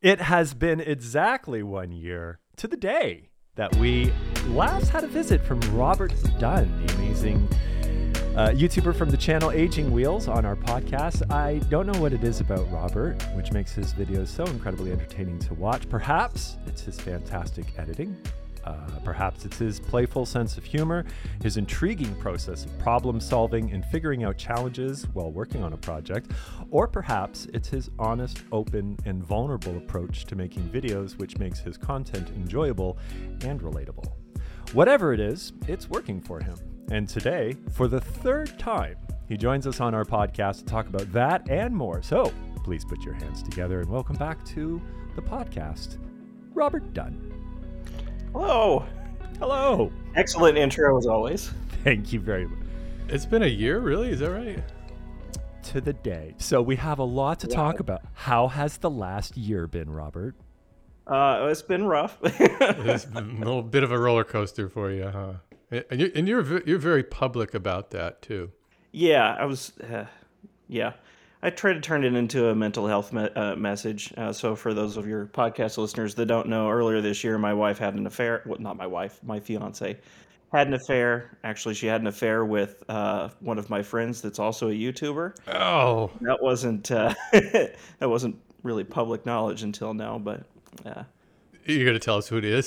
It has been exactly 1 year to the day that we last had a visit from Robert Dunn, the amazing YouTuber from the channel Aging Wheels, on our podcast. I don't know what it is about Robert, which makes his videos so incredibly entertaining to watch. Perhaps it's his fantastic editing. Perhaps it's his playful sense of humor, his intriguing process of problem solving and figuring out challenges while working on a project, or perhaps it's his honest, open, and vulnerable approach to making videos, which makes his content enjoyable and relatable. Whatever it is, it's working for him. And today, for the third time, he joins us on our podcast to talk about that and more. So please put your hands together and welcome back to the podcast, Robert Dunn. Hello. Hello. Excellent intro as always. Thank you very much. It's been a year, really? Is that right? To the day. So we have a lot to talk about. How has the last year been, Robert? It's been rough. It's been a little bit of a roller coaster for you, huh? And you're very public about that too. Yeah, I was. I try to turn it into a mental health message. So for those of your podcast listeners that don't know, earlier this year, my wife had an affair. Well, not my wife, my fiance had an affair. Actually, she had an affair with one of my friends that's also a YouTuber. Oh, that wasn't really public knowledge until now, but. You're gonna tell us who it is?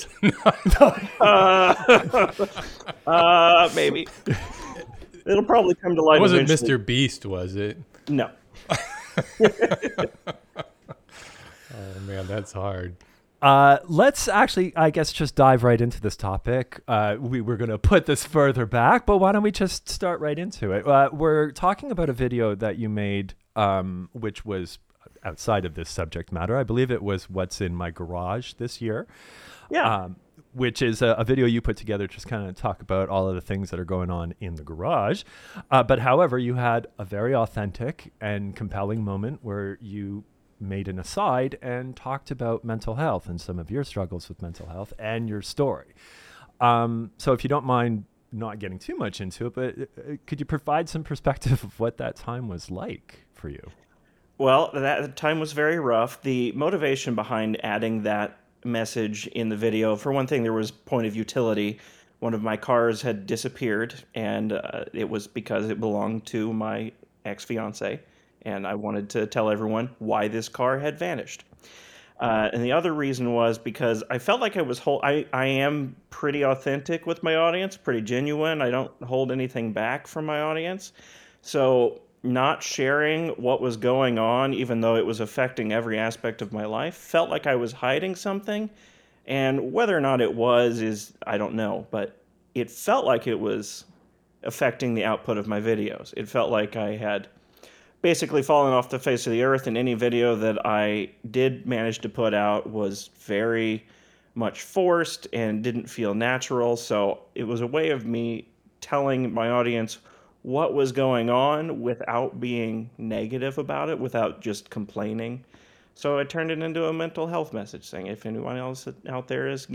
Maybe. It'll probably come to light. It wasn't eventually. Mr. Beast, was it? No. Oh man, that's hard. Let's actually, I guess, just dive right into this topic. We were going to put this further back, but why don't we just start right into it? We're talking about a video that you made, which was outside of this subject matter. I believe it was What's in My Garage this year. Yeah. Which is a video you put together to just kind of talk about all of the things that are going on in the garage. But however, you had a very authentic and compelling moment where you made an aside and talked about mental health and some of your struggles with mental health and your story. So if you don't mind not getting too much into it, but could you provide some perspective of what that time was like for you? Well, that time was very rough. The motivation behind adding that message in the video, for one thing, there was point of utility. One of my cars had disappeared, and it was because it belonged to my ex-fiance, and I wanted to tell everyone why this car had vanished. And the other reason was because I felt like I am pretty authentic with my audience, pretty genuine. I don't hold anything back from my audience. So not sharing what was going on, even though it was affecting every aspect of my life, felt like I was hiding something. And whether or not it was I don't know, but it felt like it was affecting the output of my videos. It felt like I had basically fallen off the face of the earth, and any video that I did manage to put out was very much forced and didn't feel natural. So it was a way of me telling my audience what was going on without being negative about it, without just complaining. So I turned it into a mental health message, saying if anyone else out there is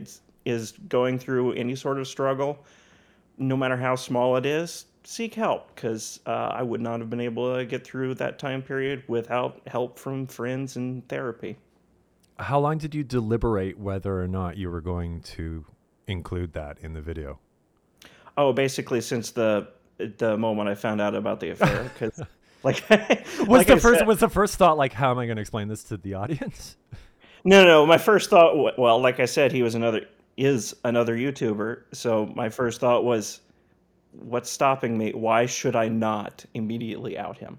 going through any sort of struggle, no matter how small it is, seek help, because I would not have been able to get through that time period without help from friends and therapy. How long did you deliberate whether or not you were going to include that in the video? Oh, basically since the moment I found out about the affair, because was the first thought like, how am I going to explain this to the audience? No. My first thought, well, like I said, he is another YouTuber. So my first thought was, what's stopping me? Why should I not immediately out him?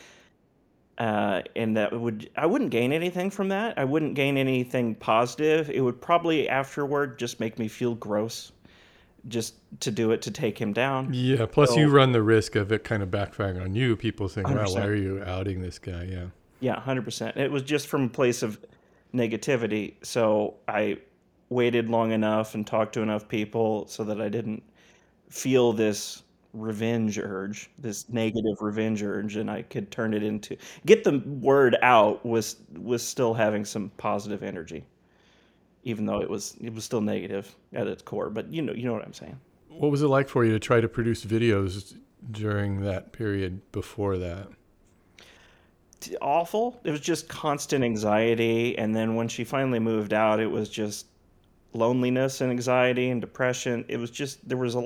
And I wouldn't gain anything from that. I wouldn't gain anything positive. It would probably afterward just make me feel gross, just to do it to take him down. Yeah. Plus, you run the risk of it kind of backfiring on you. People saying, 100%. "Wow, why are you outing this guy?" Yeah. Yeah, 100%. It was just from a place of negativity. So I waited long enough and talked to enough people so that I didn't feel this revenge urge, this negative revenge urge, and I could turn it into get the word out was still having some positive energy, even though it was still negative at its core. But you know what I'm saying. What was it like for you to try to produce videos during that period before that? awful. It was just constant anxiety. And then when she finally moved out, it was just loneliness and anxiety and depression. It was just,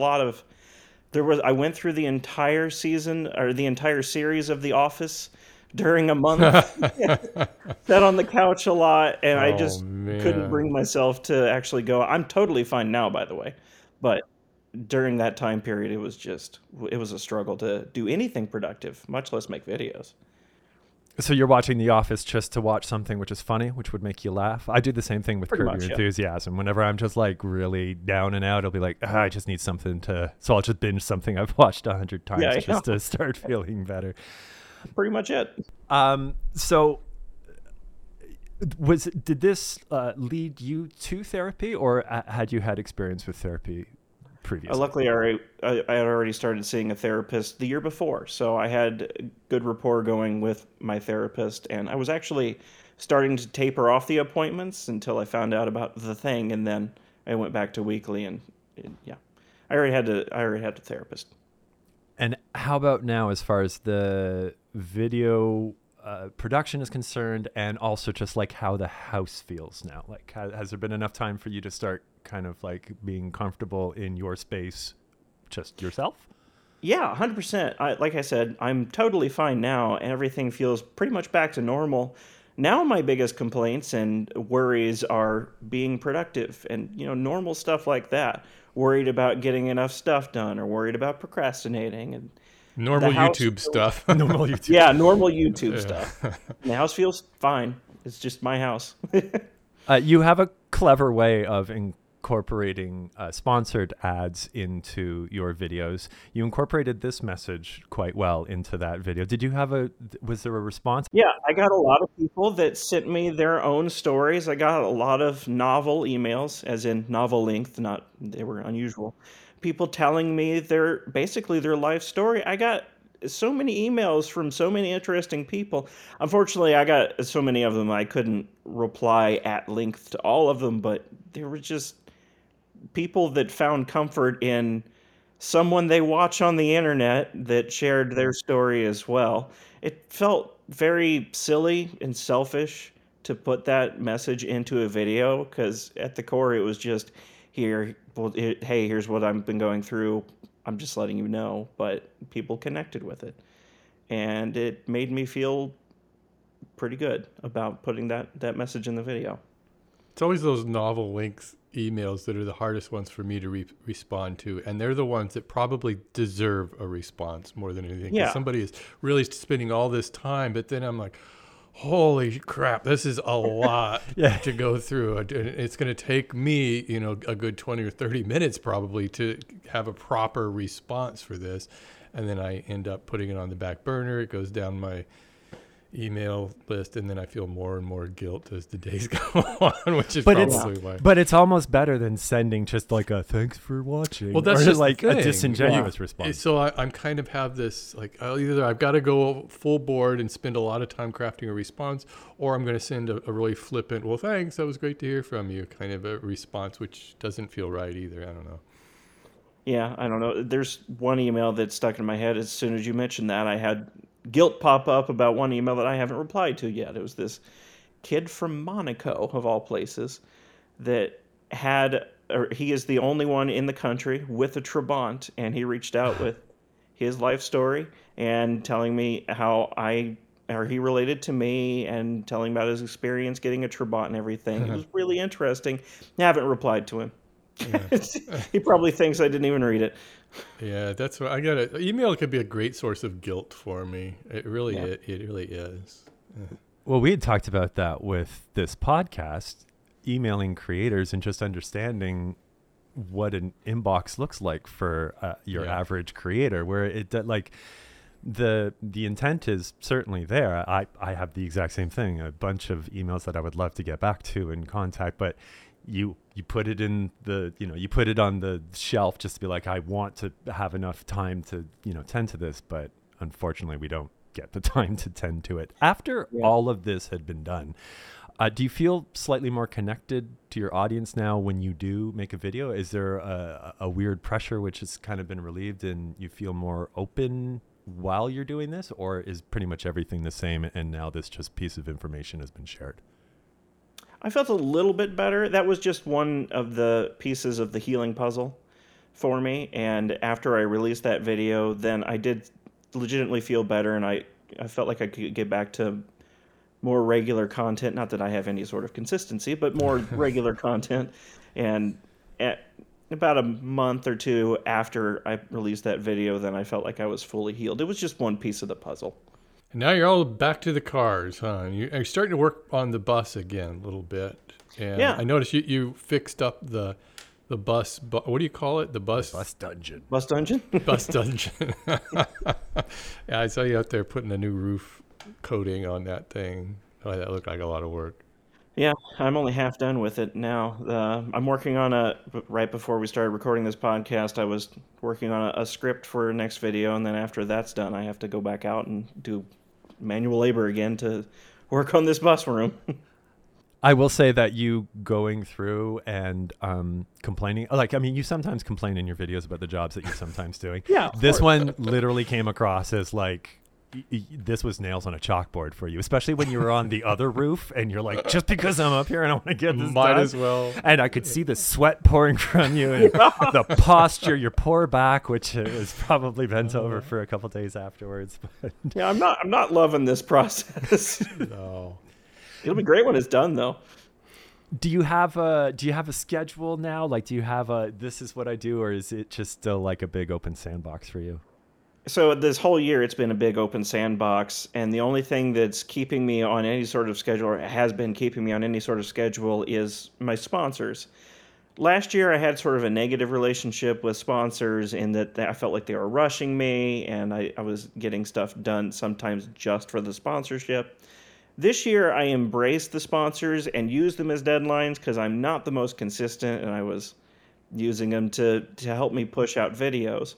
I went through the entire season or the entire series of The Office during a month. Sat on the couch a lot, and I just couldn't bring myself to actually go. I'm totally fine now, by the way. But during that time period, it was a struggle to do anything productive, much less make videos. So you're watching The Office just to watch something which is funny, which would make you laugh? I do the same thing with Curb Your Enthusiasm. Whenever I'm just like really down and out, I'll be like, I just need something so I'll just binge something I've watched 100 times just to start feeling better. Pretty much it. So did this lead you to therapy, or had you had experience with therapy previously? Luckily, I had already started seeing a therapist the year before, so I had good rapport going with my therapist, and I was actually starting to taper off the appointments until I found out about the thing, and then I went back to weekly, and I already had a therapist. And how about now, as far as the video production is concerned, and also just like how the house feels now? Like, has there been enough time for you to start kind of like being comfortable in your space, just yourself? Yeah, 100%. Like I said, I'm totally fine now, and everything feels pretty much back to normal. Now my biggest complaints and worries are being productive and, normal stuff like that. Worried about getting enough stuff done, or worried about procrastinating, and normal YouTube stuff. Normal YouTube. Yeah, normal YouTube stuff. And the house feels fine. It's just my house. You have a clever way of incorporating sponsored ads into your videos. You incorporated this message quite well into that video. Was there a response? Yeah, I got a lot of people that sent me their own stories. I got a lot of novel emails, as in novel length, they were unusual. People telling me their life story. I got so many emails from so many interesting people. Unfortunately, I got so many of them I couldn't reply at length to all of them, but there were just people that found comfort in someone they watch on the internet that shared their story as well. It felt very silly and selfish to put that message into a video, because at the core it was just, hey, here's what I've been going through. I'm just letting you know. But people connected with it, and it made me feel pretty good about putting that message in the video. It's always those novel links emails that are the hardest ones for me to respond to, and they're the ones that probably deserve a response more than anything. Yeah. Somebody is really spending all this time, but then I'm like, holy crap, this is a lot to go through. It's going to take me, a good 20 or 30 minutes probably to have a proper response for this. And then I end up putting it on the back burner. It goes down my email list, and then I feel more and more guilt as the days go on, which is probably why. But it's almost better than sending just like a thanks for watching. Well, that's or just like a disingenuous response. So I'm kind of have this like, either I've got to go full board and spend a lot of time crafting a response, or I'm going to send a really flippant, well, thanks, that was great to hear from you, kind of a response, which doesn't feel right either. I don't know. Yeah, I don't know. There's one email that stuck in my head as soon as you mentioned that. I had guilt pop up about one email that I haven't replied to yet. It was this kid from Monaco, of all places, that he is the only one in the country with a Trabant, and he reached out with his life story and telling me how he related to me, and telling about his experience getting a Trabant and everything. It was really interesting. I haven't replied to him. Yeah. He probably thinks I didn't even read it. Yeah, that's what I got. Email could be a great source of guilt for me. It really is. Yeah. Well, we had talked about that with this podcast, emailing creators and just understanding what an inbox looks like for your average creator, where it like the intent is certainly there. I have the exact same thing, a bunch of emails that I would love to get back to and contact, but you put it in you put it on the shelf just to be like, I want to have enough time to tend to this, but unfortunately we don't get the time to tend to it. After all of this had been done, do you feel slightly more connected to your audience now when you do make a video? Is there a weird pressure which has kind of been relieved and you feel more open while you're doing this, or is pretty much everything the same and now this just piece of information has been shared? I felt a little bit better. That was just one of the pieces of the healing puzzle for me. And after I released that video, then I did legitimately feel better, and I felt like I could get back to more regular content. Not that I have any sort of consistency, but more regular content. And about a month or two after I released that video, then I felt like I was fully healed. It was just one piece of the puzzle. And now you're all back to the cars, huh? You're starting to work on the bus again a little bit. And yeah. I noticed you fixed up the bus. What do you call it? The bus dungeon. Bus dungeon? Bus dungeon. Yeah, I saw you out there putting a new roof coating on that thing. Oh, that looked like a lot of work. Yeah, I'm only half done with it now. I'm working on right before we started recording this podcast, I was working on a script for next video, and then after that's done, I have to go back out and do manual labor again to work on this bus room. I will say that you going through and complaining, you sometimes complain in your videos about the jobs that you're sometimes doing. Yeah. This one literally came across as like, this was nails on a chalkboard for you, especially when you were on the other roof and you're like, just because I'm up here and I want to get this Might done. as well. And I could see the sweat pouring from you and the posture, your poor back, which was probably bent over for a couple days afterwards. But yeah, I'm not loving this process. No. It'll be great when it's done, though. Do you have a schedule now? Like, do you have this is what I do, or is it just still like a big open sandbox for you? So this whole year, it's been a big open sandbox, and the only thing that's keeping me on any sort of schedule, or has been keeping me on any sort of schedule, is my sponsors. Last year, I had sort of a negative relationship with sponsors in that I felt like they were rushing me, and I was getting stuff done sometimes just for the sponsorship. This year, I embraced the sponsors and used them as deadlines because I'm not the most consistent, and I was using them to help me push out videos.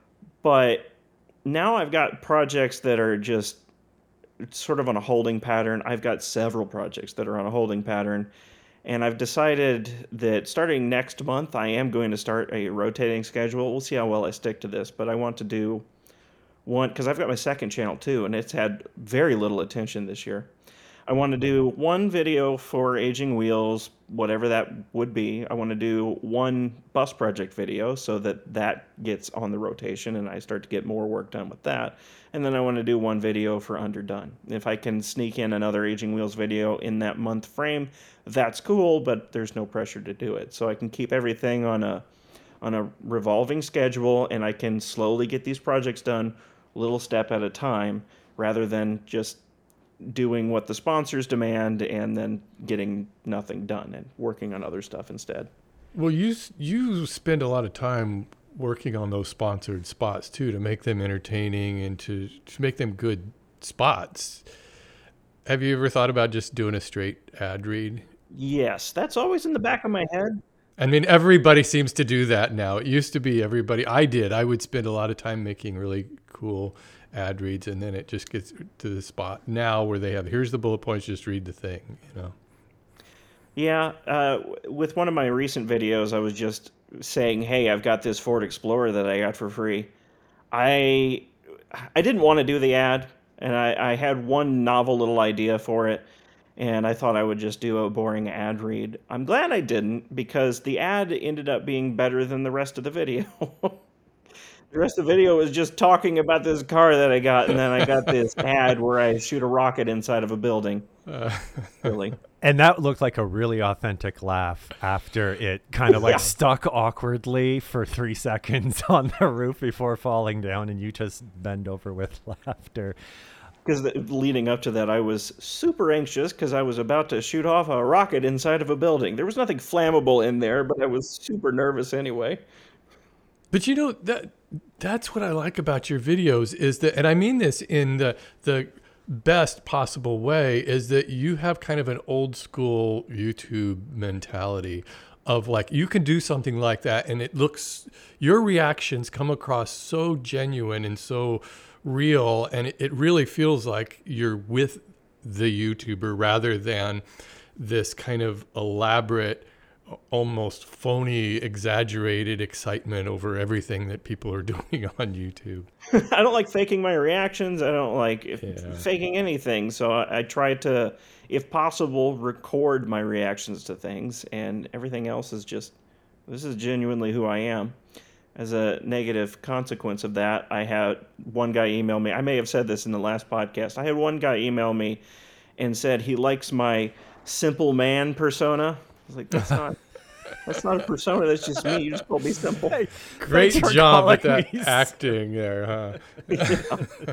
But now I've got projects that are just sort of on a holding pattern. I've got several projects that are on a holding pattern, and I've decided that starting next month, I am going to start a rotating schedule. We'll see how well I stick to this, but I want to do one, because I've got my second channel too, and it's had very little attention this year. I want to do one video for Aging Wheels, whatever that would be. I want to do one bus project video so that gets on the rotation and I start to get more work done with that. And then I want to do one video for Underdone. If I can sneak in another Aging Wheels video in that month frame, that's cool, but there's no pressure to do it. So I can keep everything on a revolving schedule, and I can slowly get these projects done little step at a time rather than just doing what the sponsors demand and then getting nothing done and working on other stuff instead. Well, you spend a lot of time working on those sponsored spots too, to make them entertaining and to make them good spots. Have you ever thought about just doing a straight ad read? Yes, that's always in the back of my head. I mean, everybody seems to do that now. It used to be everybody. I would spend a lot of time making really cool ad reads, and then it just gets to the spot now where they have, here's the bullet points, just read the thing, you know? Yeah, with one of my recent videos, I was just saying, hey, I've got this Ford Explorer that I got for free. I didn't want to do the ad, and I had one novel little idea for it, and I thought I would just do a boring ad read. I'm glad I didn't, because the ad ended up being better than the rest of the video. The rest of the video was just talking about this car that I got, and then I got this ad where I shoot a rocket inside of a building. Really. And that looked like a really authentic laugh after it kind of like stuck awkwardly for 3 seconds on the roof before falling down, and you just bend over with laughter. Because leading up to that, I was super anxious because I was about to shoot off a rocket inside of a building. There was nothing flammable in there, but I was super nervous anyway. But you know, that's what I like about your videos is that, and I mean this in the best possible way, is that you have kind of an old school YouTube mentality of like, you can do something like that and your reactions come across so genuine and so real, and it really feels like you're with the YouTuber rather than this kind of elaborate almost phony, exaggerated excitement over everything that people are doing on YouTube. I don't like faking my reactions. I don't like faking anything. So I try to, if possible, record my reactions to things, and everything else is just, this is genuinely who I am. As a negative consequence of that, I had one guy email me. I may have said this in the last podcast. I had one guy email me and said he likes my simple man persona. I was like, that's not a persona. That's just me. You just called me simple. Hey, great job at that acting there, huh? Yeah.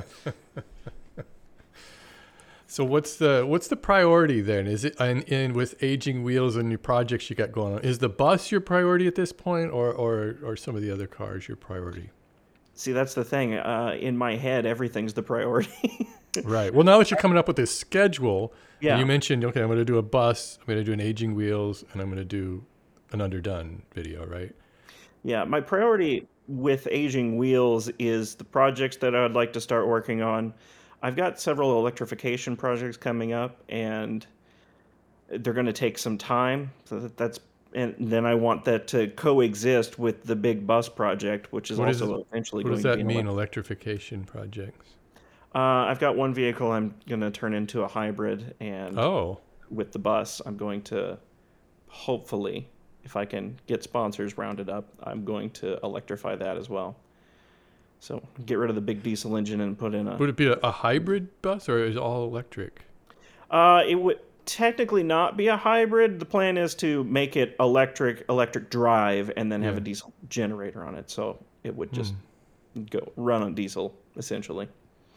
So what's the priority then? Is it in with Aging Wheels and new projects you got going on? Is the bus your priority at this point, or some of the other cars your priority? See, that's the thing. In my head, everything's the priority. Right. Well, now that you're coming up with this schedule, yeah. You mentioned, okay, I'm going to do a bus, I'm going to do an Aging Wheels, and I'm going to do an Underdone video, right? Yeah, my priority with Aging Wheels is the projects that I would like to start working on. I've got several electrification projects coming up, and they're going to take some time. So and then I want that to coexist with the big bus project, which is eventually going to be. What does that mean, electrification projects? I've got one vehicle I'm going to turn into a hybrid, and with the bus, I'm going to hopefully, if I can get sponsors rounded up, I'm going to electrify that as well. So get rid of the big diesel engine and put in a... Would it be a hybrid bus, or is it all electric? It would technically not be a hybrid. The plan is to make it electric drive, and then have a diesel generator on it. So it would just run on diesel, essentially.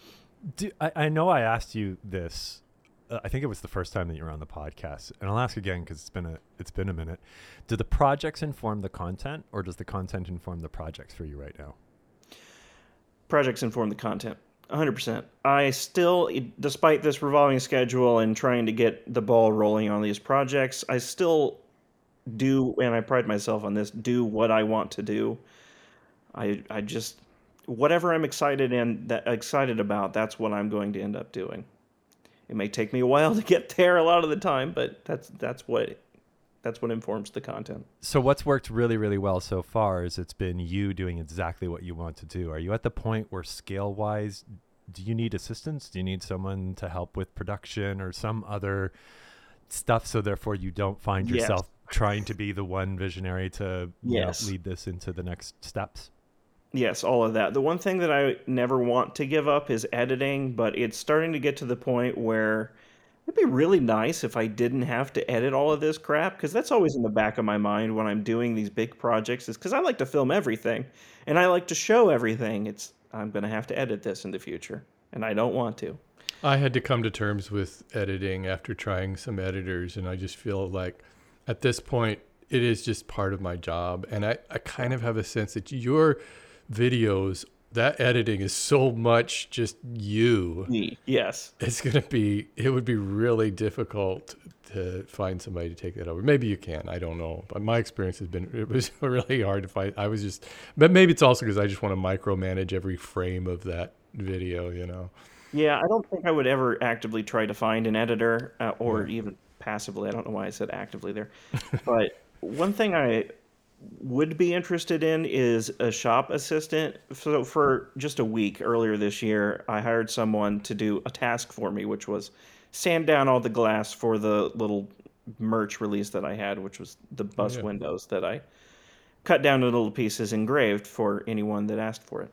I know I asked you this. I think it was the first time that you were on the podcast, and I'll ask again because it's been a minute. Do the projects inform the content, or does the content inform the projects for you right now? Projects inform the content, 100%. I still, despite this revolving schedule and trying to get the ball rolling on these projects, I still do, and I pride myself on this, do what I want to do. I just, whatever I'm excited about, that's what I'm going to end up doing. It may take me a while to get there a lot of the time, but that's what informs the content. So what's worked really, really well so far is it's been you doing exactly what you want to do. Are you at the point where scale-wise, do you need assistance? Do you need someone to help with production or some other stuff, so therefore you don't find yourself trying to be the one visionary to lead this into the next steps? Yes, all of that. The one thing that I never want to give up is editing, but it's starting to get to the point where it'd be really nice if I didn't have to edit all of this crap, because that's always in the back of my mind when I'm doing these big projects, is because I like to film everything, and I like to show everything. I'm going to have to edit this in the future, and I don't want to. I had to come to terms with editing after trying some editors, and I just feel like at this point, it is just part of my job, and I kind of have a sense that your videos, that editing is so much just you. Me, yes. It would be really difficult to find somebody to take that over. Maybe you can, I don't know. But my experience it was really hard to find. But maybe it's also because I just want to micromanage every frame of that video, Yeah, I don't think I would ever actively try to find an editor, or even passively. I don't know why I said actively there. But one thing I would be interested in is a shop assistant. So for just a week earlier this year, I hired someone to do a task for me, which was sand down all the glass for the little merch release that I had, which was the bus windows that I cut down to little pieces, engraved for anyone that asked for it.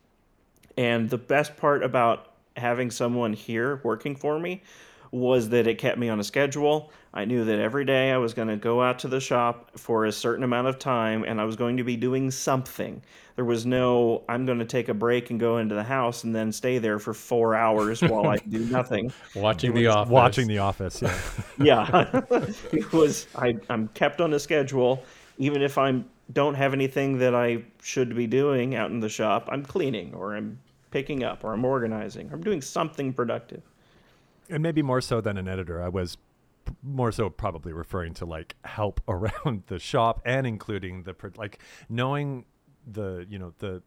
And the best part about having someone here working for me was that it kept me on a schedule. I knew that every day I was going to go out to the shop for a certain amount of time, and I was going to be doing something. There was no, I'm going to take a break and go into the house and then stay there for 4 hours while I do nothing. Watching The Office. Watching The Office, yeah. Yeah. It was, I'm kept on a schedule. Even if I don't have anything that I should be doing out in the shop, I'm cleaning, or I'm picking up, or I'm organizing, or I'm doing something productive. And maybe more so than an editor, I was more so probably referring to like help around the shop, and including knowing the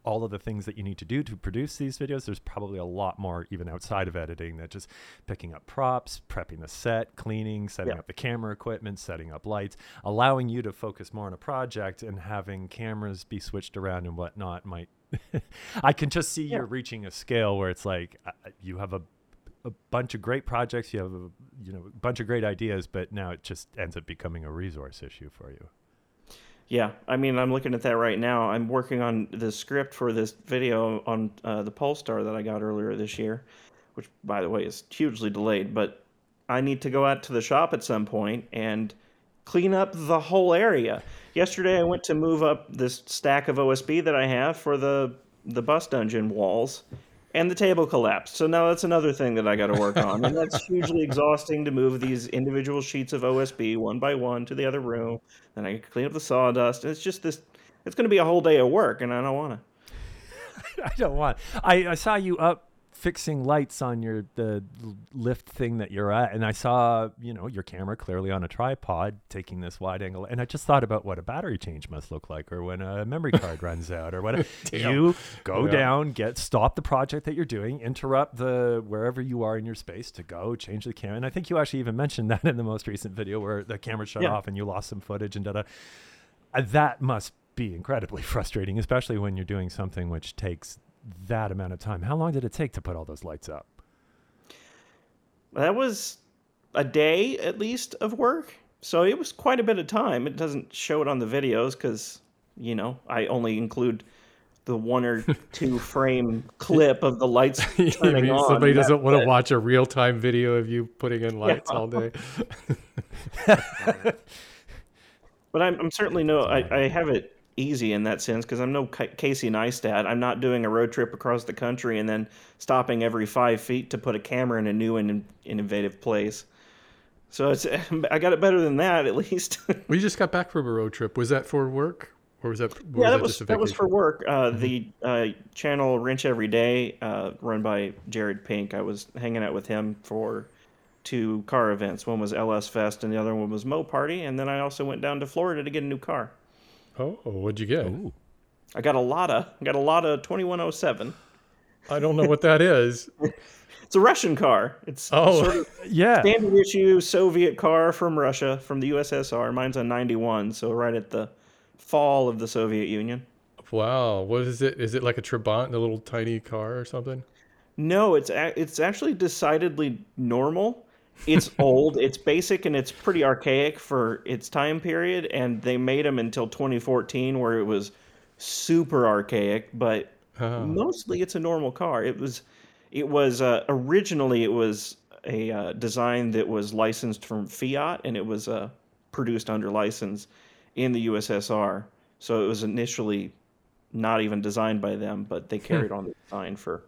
all of the things that you need to do to produce these videos, there's probably a lot more even outside of editing, that just picking up props, prepping the set, cleaning, setting up the camera equipment, setting up lights, allowing you to focus more on a project, and having cameras be switched around and whatnot might I can just see you're reaching a scale where it's like you have a bunch of great projects, you have a bunch of great ideas, but now it just ends up becoming a resource issue for you. Yeah, I mean, I'm looking at that right now. I'm working on the script for this video on the Polestar that I got earlier this year, which, by the way, is hugely delayed, but I need to go out to the shop at some point and clean up the whole area. Yesterday, I went to move up this stack of OSB that I have for the bus dungeon walls, and the table collapsed. So now that's another thing that I got to work on, and that's hugely exhausting to move these individual sheets of OSB one by one to the other room. Then I clean up the sawdust, and it's just this. It's going to be a whole day of work, and I don't want to. I don't want. I saw you up fixing lights on the lift thing that you're at, and I saw your camera clearly on a tripod taking this wide angle, and I just thought about what a battery change must look like, or when a memory card runs out, or whatever. You go down, stop the project that you're doing, interrupt wherever you are in your space to go change the camera. And I think you actually even mentioned that in the most recent video where the camera shut off and you lost some footage and that must be incredibly frustrating, especially when you're doing something which takes that amount of time. How long did it take to put all those lights up? That was a day at least of work, so it was quite a bit of time. It doesn't show it on the videos because I only include the 1 or 2 frame clip of the lights turning on. Somebody doesn't want to watch a real-time video of you putting in lights all day. But I'm certainly I have it easy in that sense because I'm no Casey Neistat. I'm not doing a road trip across the country and then stopping every 5 feet to put a camera in a new and innovative place. So I got it better than that, at least. We just got back from a road trip. Was that for work, or was that? That was for work. The channel Wrench Every Day, run by Jared Pink. I was hanging out with him for 2 car events. One was LS Fest, and the other one was Mo Party. And then I also went down to Florida to get a new car. Oh, what'd you get? Ooh. I got a Lada. 2107. I don't know what that is. It's a Russian car. It's sort of standard issue Soviet car from Russia, from the USSR. Mine's a 91, so right at the fall of the Soviet Union. Wow. What is it? Is it like a Trabant, a little tiny car or something? No, it's actually decidedly normal. It's old, it's basic, and it's pretty archaic for its time period, and they made them until 2014 where it was super archaic, but mostly it's a normal car. It was originally it was a design that was licensed from Fiat, and it was produced under license in the USSR. So it was initially not even designed by them, but they carried on the design for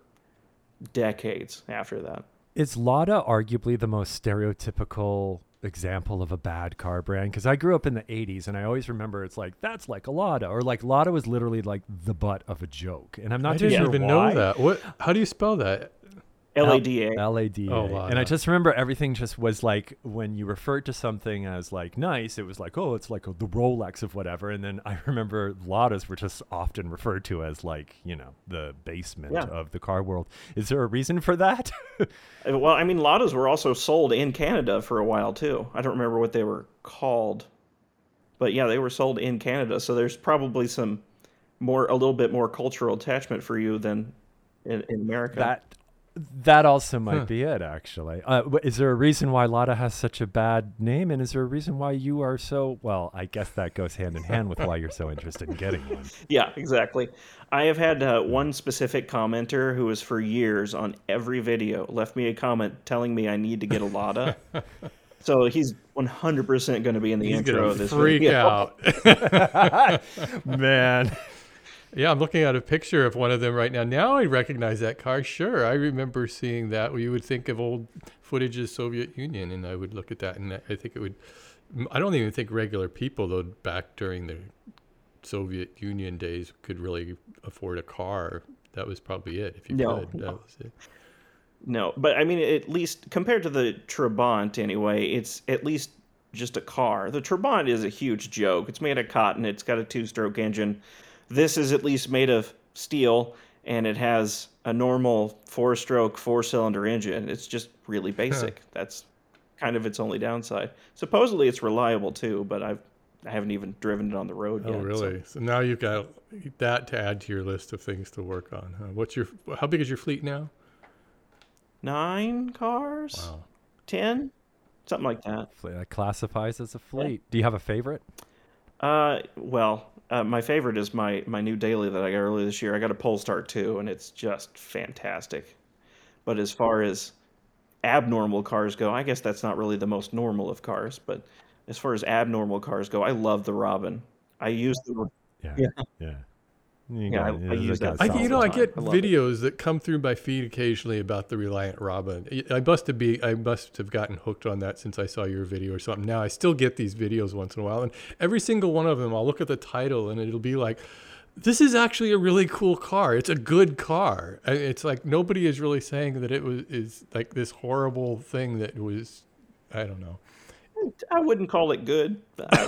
decades after that. Is Lada arguably the most stereotypical example of a bad car brand? Because I grew up in the 80s, and I always remember it's like, that's like a Lada. Or like Lada was literally like the butt of a joke. And I'm not too sure why. I didn't even know that. How do you spell that? Lada. Lada. Oh, and I just remember everything just was like, when you referred to something as like nice, it was like, oh, it's like the Rolex of whatever. And then I remember Ladas were just often referred to as like, the basement of the car world. Is there a reason for that? Well, I mean, Ladas were also sold in Canada for a while too. I don't remember what they were called, but yeah, they were sold in Canada. So there's probably a little bit more cultural attachment for you than in America. That also might be it, actually. Is there a reason why Lada has such a bad name? And is there a reason why you are so... Well, I guess that goes hand in hand with why you're so interested in getting one. Yeah, exactly. I have had one specific commenter who has for years on every video left me a comment telling me I need to get a Lada. So he's 100% going to be in the intro of this video. Freak out. Man. Yeah, I'm looking at a picture of one of them right now. Now I recognize that car. Sure, I remember seeing that. You would think of old footage of Soviet Union, and I would look at that, and I think it would... I don't even think regular people, though, back during the Soviet Union days could really afford a car. That was probably it, if you could. That was it. No, but I mean, at least compared to the Trabant anyway, it's at least just a car. The Trabant is a huge joke. It's made of cotton. It's got a 2-stroke engine. This is at least made of steel, and it has a normal 4-stroke, 4-cylinder engine. It's just really basic. That's kind of its only downside. Supposedly it's reliable too, but I haven't even driven it on the road yet. Oh, really? So now you've got that to add to your list of things to work on. Huh? How big is your fleet now? 9 cars? Wow. 10? Something like that. That classifies as a fleet. Do you have a favorite? My favorite is my new daily that I got earlier this year. I got a Polestar 2, and it's just fantastic. But as far as abnormal cars go, I guess that's not really the most normal of cars, but as far as abnormal cars go, I love the Robin. I use the... Yeah. I use that. I I get love videos that come through my feed occasionally about the Reliant Robin. I must have gotten hooked on that since I saw your video or something. Now I still get these videos once in a while, and every single one of them, I'll look at the title and it'll be like, this is actually a really cool car. It's a good car. It's like nobody is really saying that is like this horrible thing that was, I don't know. I wouldn't call it good.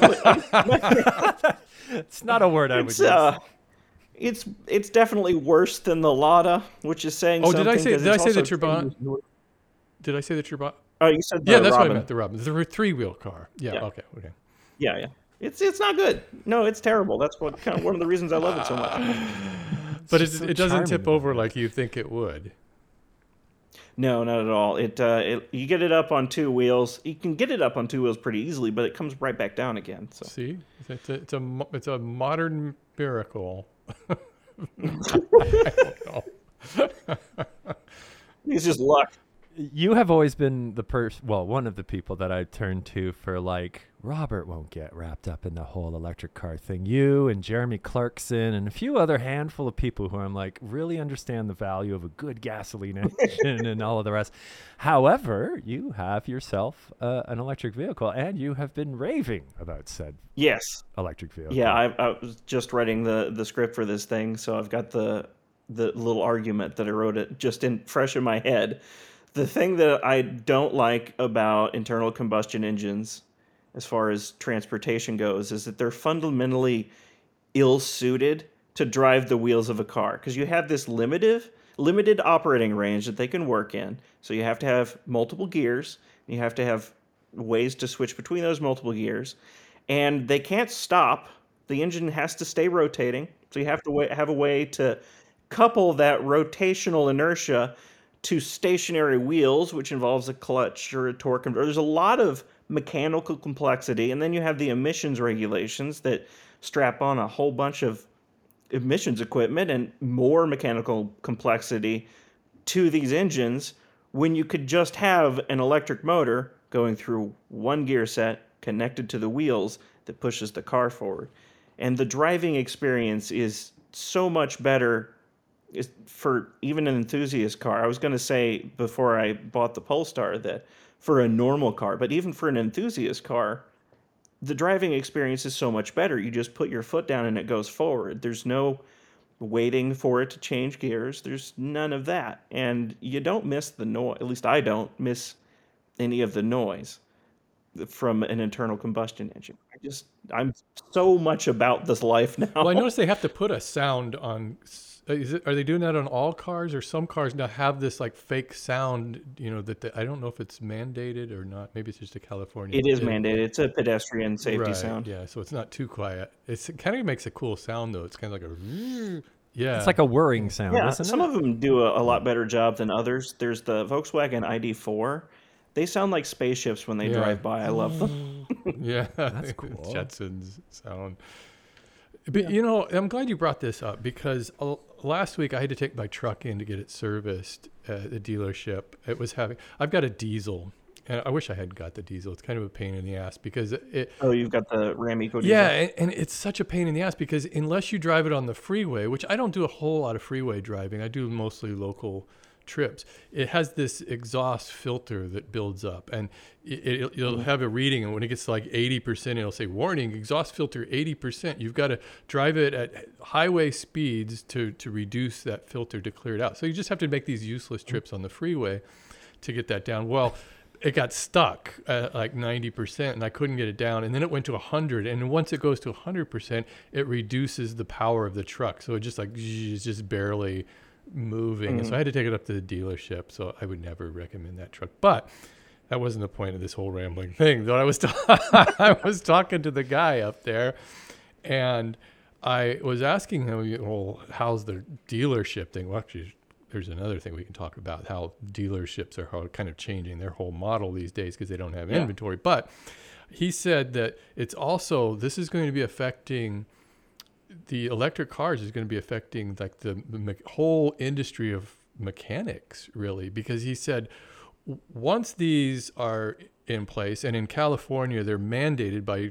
It's not a word I would use. It's definitely worse than the Lada, which is saying something. Did I say that you're bought? Did I say that you're bought? Oh, you said the that's Robin. what I meant. The Robin, the 3-wheel car. Yeah. Okay. Yeah. It's not good. No, it's terrible. That's one of the reasons I love it so much. But it doesn't tip over like you think it would. No, not at all. You get it up on 2 wheels. You can get it up on 2 wheels pretty easily, but it comes right back down again. So. See, it's a modern miracle. I don't know. It's just luck. You have always been one of the people that I turn to for like, Robert won't get wrapped up in the whole electric car thing. You and Jeremy Clarkson and a few other handful of people who I'm like, really understand the value of a good gasoline engine and all of the rest. However, you have yourself an electric vehicle, and you have been raving about said electric vehicle. Yeah, I was just writing the script for this thing, so I've got the little argument that I wrote it just fresh in my head. The thing that I don't like about internal combustion engines, as far as transportation goes, is that they're fundamentally ill-suited to drive the wheels of a car, because you have this limited operating range that they can work in. So you have to have multiple gears. You have to have ways to switch between those multiple gears, and they can't stop. The engine has to stay rotating. So you have to have a way to couple that rotational inertia to stationary wheels, which involves a clutch or a torque converter. There's a lot of mechanical complexity, and then you have the emissions regulations that strap on a whole bunch of emissions equipment and more mechanical complexity to these engines, when you could just have an electric motor going through one gear set connected to the wheels that pushes the car forward. And the driving experience is so much better for even an enthusiast car. I was going to say before I bought the Polestar that for a normal car, but even for an enthusiast car, the driving experience is so much better. You just put your foot down and it goes forward. There's no waiting for it to change gears. There's none of that. And you don't miss the noise. At least I don't miss any of the noise from an internal combustion engine. I'm so much about this life now. Well, I noticed they have to put a sound on. Are they doing that on all cars, or some cars now have this like fake sound? I don't know if it's mandated or not. Maybe it's just a California. It is mandated. It's a pedestrian safety sound. Yeah, so it's not too quiet. It kind of makes a cool sound though. It's kind of like a It's like a whirring sound. Yeah, isn't some it? of them do a lot better job than others. There's the Volkswagen ID4. They sound like spaceships when they drive by. I love them. Yeah, that's cool. Jetsons sound. But I'm glad you brought this up, because last week I had to take my truck in to get it serviced at the dealership. I've got a diesel, and I wish I hadn't got the diesel. It's kind of a pain in the ass because you've got the Ram Eco diesel. Yeah, and it's such a pain in the ass because unless you drive it on the freeway, which I don't do a whole lot of freeway driving, I do mostly local trips. It has this exhaust filter that builds up, and it'll have a reading, and when it gets to like 80%, it'll say, warning, exhaust filter 80%. You've got to drive it at highway speeds to reduce that filter, to clear it out. So you just have to make these useless trips on the freeway to get that down. Well, it got stuck at like 90% and I couldn't get it down. And then it went to 100. And once it goes to 100%, it reduces the power of the truck. So it just like, it's just barely moving. And so I had to take it up to the dealership. So I would never recommend that truck. But that wasn't the point of this whole rambling thing. Though I was I was talking to the guy up there, and I was asking him, well, how's the dealership thing? Well, actually, there's another thing we can talk about, how dealerships are kind of changing their whole model these days because they don't have inventory. But he said that it's also, this is going to be affecting, the electric cars is going to be affecting like the whole industry of mechanics, really, because he said once these are in place, and in California, they're mandated by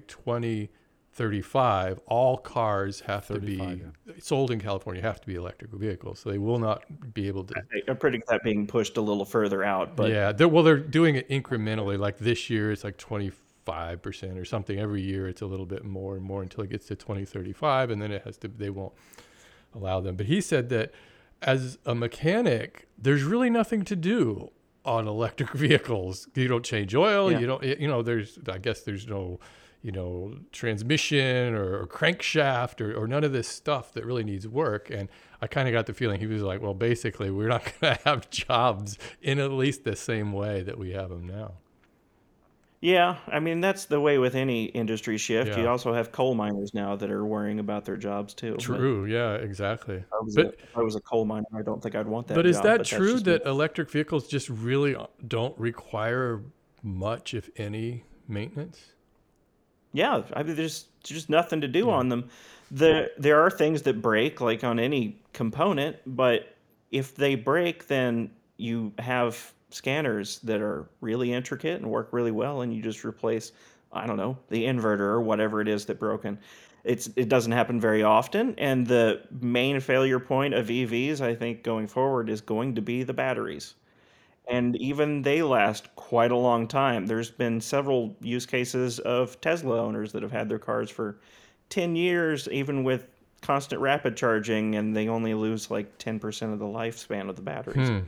2035, all cars have to be sold in California have to be electric vehicles. So they will not be able to. I predict that being pushed a little further out. But yeah, they're doing it incrementally. Like this year, it's like 25% or something. Every year, it's a little bit more and more until it gets to 2035, and then they won't allow them. But he said that as a mechanic, there's really nothing to do on electric vehicles. You don't change oil. You don't, I guess there's no, transmission or crankshaft or none of this stuff that really needs work. And I kind of got the feeling he was like, well, basically we're not going to have jobs in at least the same way that we have them now. Yeah, I mean, that's the way with any industry shift. Yeah. You also have coal miners now that are worrying about their jobs too. True, yeah, exactly. If I was a coal miner, I don't think I'd want that But is job, that but true that's that electric vehicles just really don't require much, if any, maintenance? Yeah, I mean, there's just nothing to do on them. There are things that break, like on any component, but if they break, then you have scanners that are really intricate and work really well, and you just replace, I don't know, the inverter or whatever it is that broken. It doesn't happen very often, and the main failure point of EVs, I think, going forward is going to be the batteries. And even they last quite a long time. There's been several use cases of Tesla owners that have had their cars for 10 years, even with constant rapid charging, and they only lose like 10% of the lifespan of the batteries.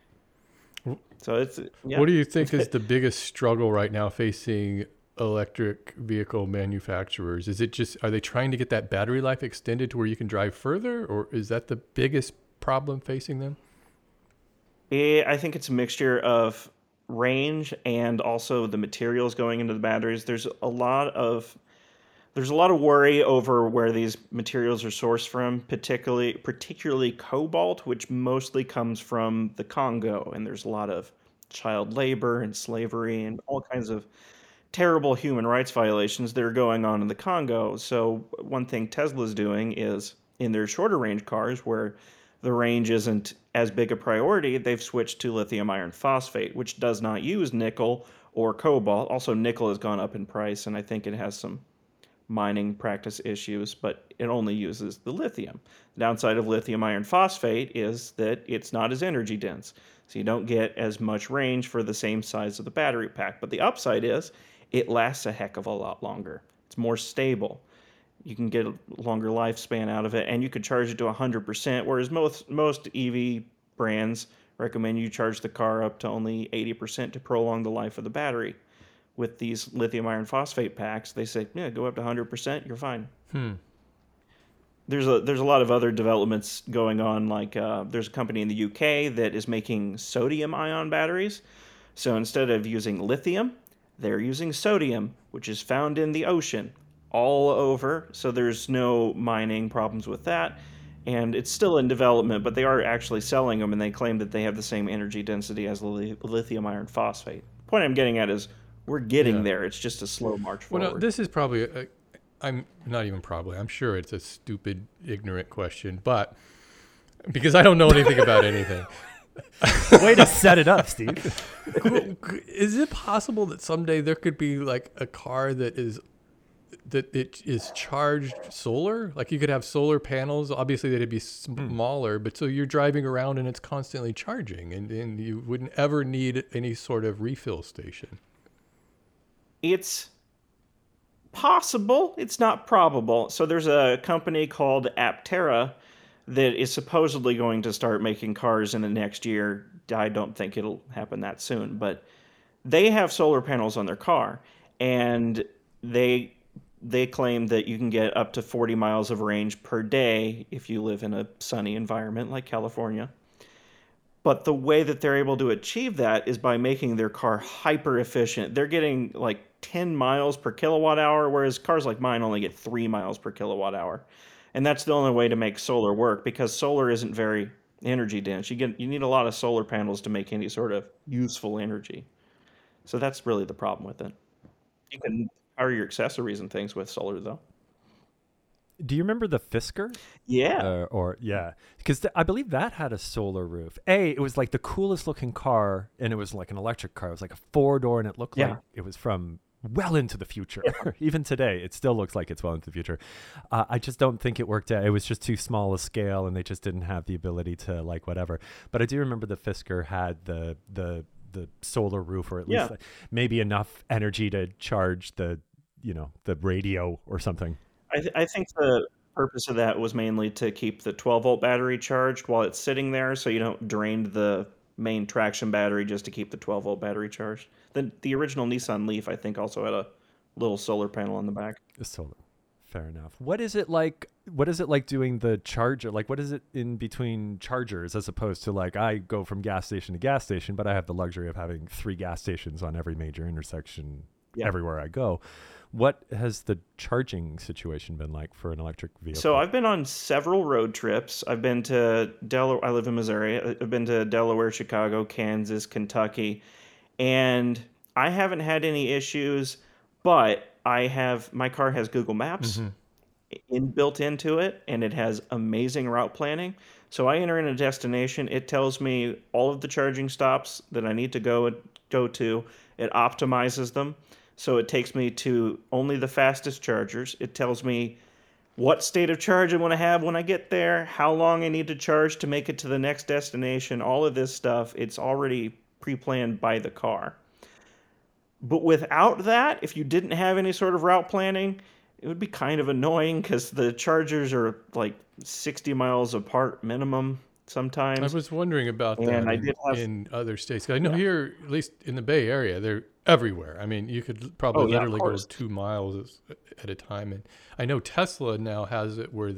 So What do you think is the biggest struggle right now facing electric vehicle manufacturers? Is it just, are they trying to get that battery life extended to where you can drive further, or is that the biggest problem facing them? I think it's a mixture of range and also the materials going into the batteries. There's a lot of worry over where these materials are sourced from, particularly cobalt, which mostly comes from the Congo, and there's a lot of child labor and slavery and all kinds of terrible human rights violations that are going on in the Congo. So one thing Tesla's doing is in their shorter range cars where the range isn't as big a priority, they've switched to lithium iron phosphate, which does not use nickel or cobalt. Also, nickel has gone up in price, and I think it has some mining practice issues, but it only uses the lithium. The downside of lithium iron phosphate is that it's not as energy dense, so you don't get as much range for the same size of the battery pack. But the upside is it lasts a heck of a lot longer. It's more stable. You can get a longer lifespan out of it, and you could charge it to 100%, whereas most EV brands recommend you charge the car up to only 80% to prolong the life of the battery. With these lithium iron phosphate packs, they say, yeah, go up to 100%, you're fine. There's a lot of other developments going on, like there's a company in the UK that is making sodium ion batteries. So instead of using lithium, they're using sodium, which is found in the ocean all over, so there's no mining problems with that. And it's still in development, but they are actually selling them, and they claim that they have the same energy density as lithium iron phosphate. The point I'm getting at is we're getting there. It's just a slow march forward. Well, no, this is probably, I'm sure it's a stupid, ignorant question, but because I don't know anything about anything. Way to set it up, Steve. Is it possible that someday there could be like a car that it is charged solar? Like you could have solar panels. Obviously, they'd be smaller, but so you're driving around and it's constantly charging, and you wouldn't ever need any sort of refill station. It's possible. It's not probable. So there's a company called Aptera that is supposedly going to start making cars in the next year. I don't think it'll happen that soon, but They have solar panels on their car, and they claim that you can get up to 40 miles of range per day if you live in a sunny environment like California. But the way that they're able to achieve that is by making their car hyper efficient. They're getting like 10 miles per kilowatt hour, whereas cars like mine only get 3 miles per kilowatt hour. And that's the only way to make solar work, because solar isn't very energy dense. You need a lot of solar panels to make any sort of useful energy. So that's really the problem with it. You can power your accessories and things with solar, though. Do you remember the Fisker? Yeah. Because I believe that had a solar roof. It was like the coolest looking car, and it was like an electric car. It was like a 4-door, and it looked like it was from well into the future. Even today, it still looks like it's well into the future. I just don't think it worked out. It was just too small a scale, and they just didn't have the ability to like whatever. But I do remember the Fisker had the solar roof, or at least maybe enough energy to charge the radio or something. I think the purpose of that was mainly to keep the 12-volt battery charged while it's sitting there, so you don't drain the main traction battery just to keep the 12-volt battery charged. The original Nissan Leaf, I think, also had a little solar panel on the back. Solar. Fair enough. What is it like doing the charger? Like, what is it in between chargers, as opposed to like I go from gas station to gas station, but I have the luxury of having 3 gas stations on every major intersection everywhere I go. What has the charging situation been like for an electric vehicle? So I've been on several road trips. I've been to Delaware. I live in Missouri. I've been to Delaware, Chicago, Kansas, Kentucky, and I haven't had any issues. But my car has Google Maps built into it, and it has amazing route planning. So I enter in a destination. It tells me all of the charging stops that I need to go to. It optimizes them. So it takes me to only the fastest chargers. It tells me what state of charge I want to have when I get there, how long I need to charge to make it to the next destination, all of this stuff. It's already pre-planned by the car. But without that, if you didn't have any sort of route planning, it would be kind of annoying because the chargers are like 60 miles apart minimum sometimes. I was wondering about that in other states. I know here, at least in the Bay Area, they're everywhere. I mean, you could probably literally go 2 miles at a time. And I know Tesla now has it where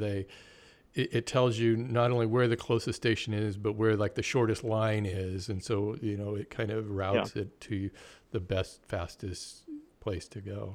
it tells you not only where the closest station is, but where like the shortest line is. And so, it kind of routes it to the best, fastest place to go.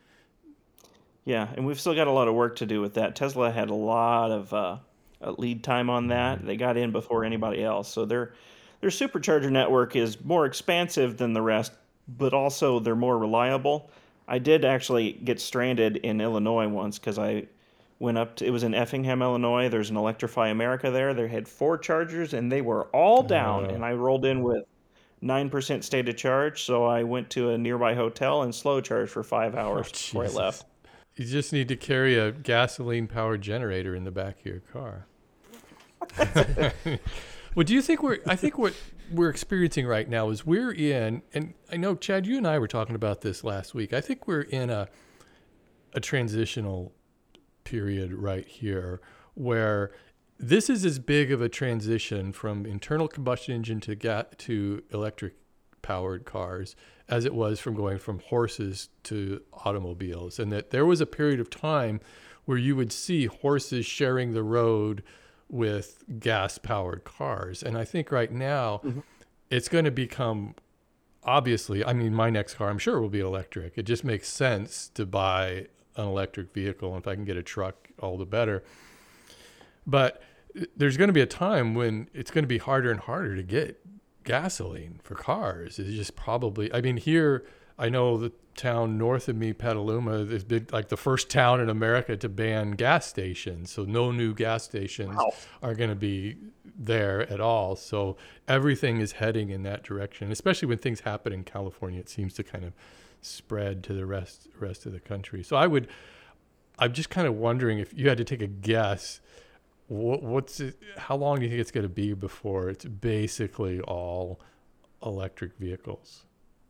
Yeah, and we've still got a lot of work to do with that. Tesla had a lot of lead time on that. They got in before anybody else. So their supercharger network is more expansive than the rest, but also they're more reliable. I did actually get stranded in Illinois once because I went it was in Effingham, Illinois. There's an Electrify America there. They had 4 chargers, and they were all down, and I rolled in with 9% state of charge, so I went to a nearby hotel and slow charged for 5 hours before I left. You just need to carry a gasoline-powered generator in the back of your car. Well, do you think I think what we're experiencing right now is we're in, and I know, Chad, you and I were talking about this last week. I think we're in a transitional period right here where this is as big of a transition from internal combustion engine to electric powered cars as it was from going from horses to automobiles. And that there was a period of time where you would see horses sharing the road with gas powered cars. And I think right now it's going to become, obviously, I mean, my next car I'm sure will be electric. It just makes sense to buy an electric vehicle. And if I can get a truck, all the better. But there's going to be a time when it's going to be harder and harder to get gasoline for cars. It's just probably, I mean, here, I know the town north of me, Petaluma, is big, like the first town in America to ban gas stations. So no new gas stations are going to be there at all. So everything is heading in that direction, especially when things happen in California. It seems to kind of spread to the rest of the country. So I'm just kind of wondering if you had to take a guess, how long do you think it's going to be before it's basically all electric vehicles?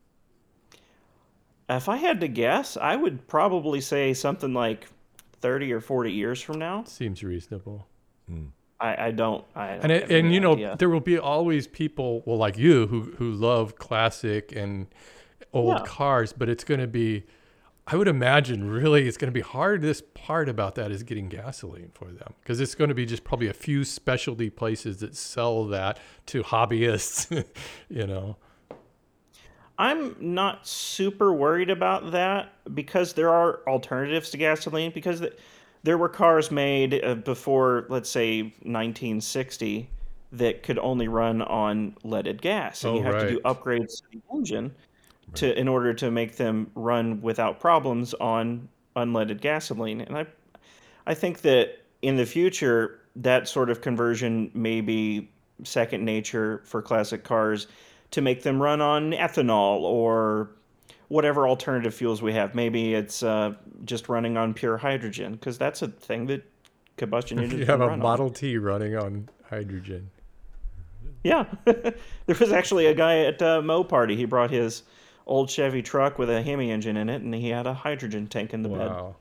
If I had to guess, I would probably say something like 30 or 40 years from now. Seems reasonable. I don't have And any idea. there will be always people, well, like you, who love classic and old cars, but it's going to be, I would imagine, really, it's going to be hard. This part about that is getting gasoline for them, because it's going to be just probably a few specialty places that sell that to hobbyists, you know. I'm not super worried about that because there are alternatives to gasoline, because there were cars made before, let's say, 1960 that could only run on leaded gas. And you have to do upgrades to the engine in order to make them run without problems on unleaded gasoline. And I think that in the future, that sort of conversion may be second nature for classic cars, to make them run on ethanol or whatever alternative fuels we have. Maybe it's just running on pure hydrogen, because that's a thing that combustion engines You have run a Model T running on hydrogen. Yeah. There was actually a guy at Mo Party. He brought his old Chevy truck with a Hemi engine in it, and he had a hydrogen tank in the bed. Wow.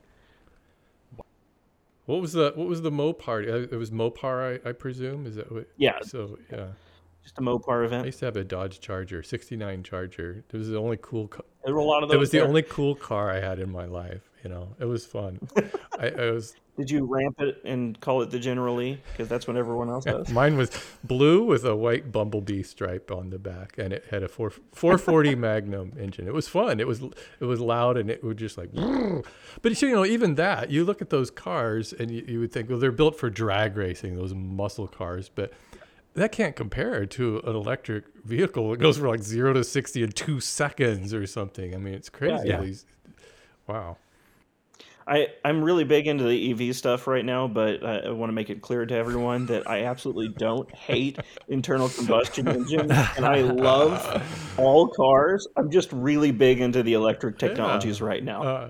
What was the Mopar? It was Mopar, I presume. Is that what? Yeah. So yeah. Just a Mopar I event. used to have a Dodge Charger, '69 Charger. It was the only cool. There were a lot of those. It was the only cool car I had in my life. You know, it was fun. I was. Did you ramp it and call it the General Lee? Because that's what everyone else does. Mine was blue with a white bumblebee stripe on the back, and it had a 440 Magnum engine. It was fun. It was loud, and it would just like. But you know, even that, you look at those cars, and you would think, well, they're built for drag racing, those muscle cars, but that can't compare to an electric vehicle. It goes from like 0 to 60 in 2 seconds or something. I mean, it's crazy. Yeah. Wow. I'm really big into the EV stuff right now, but I want to make it clear to everyone that I absolutely don't hate internal combustion engines, and I love all cars. I'm just really big into the electric technologies right now.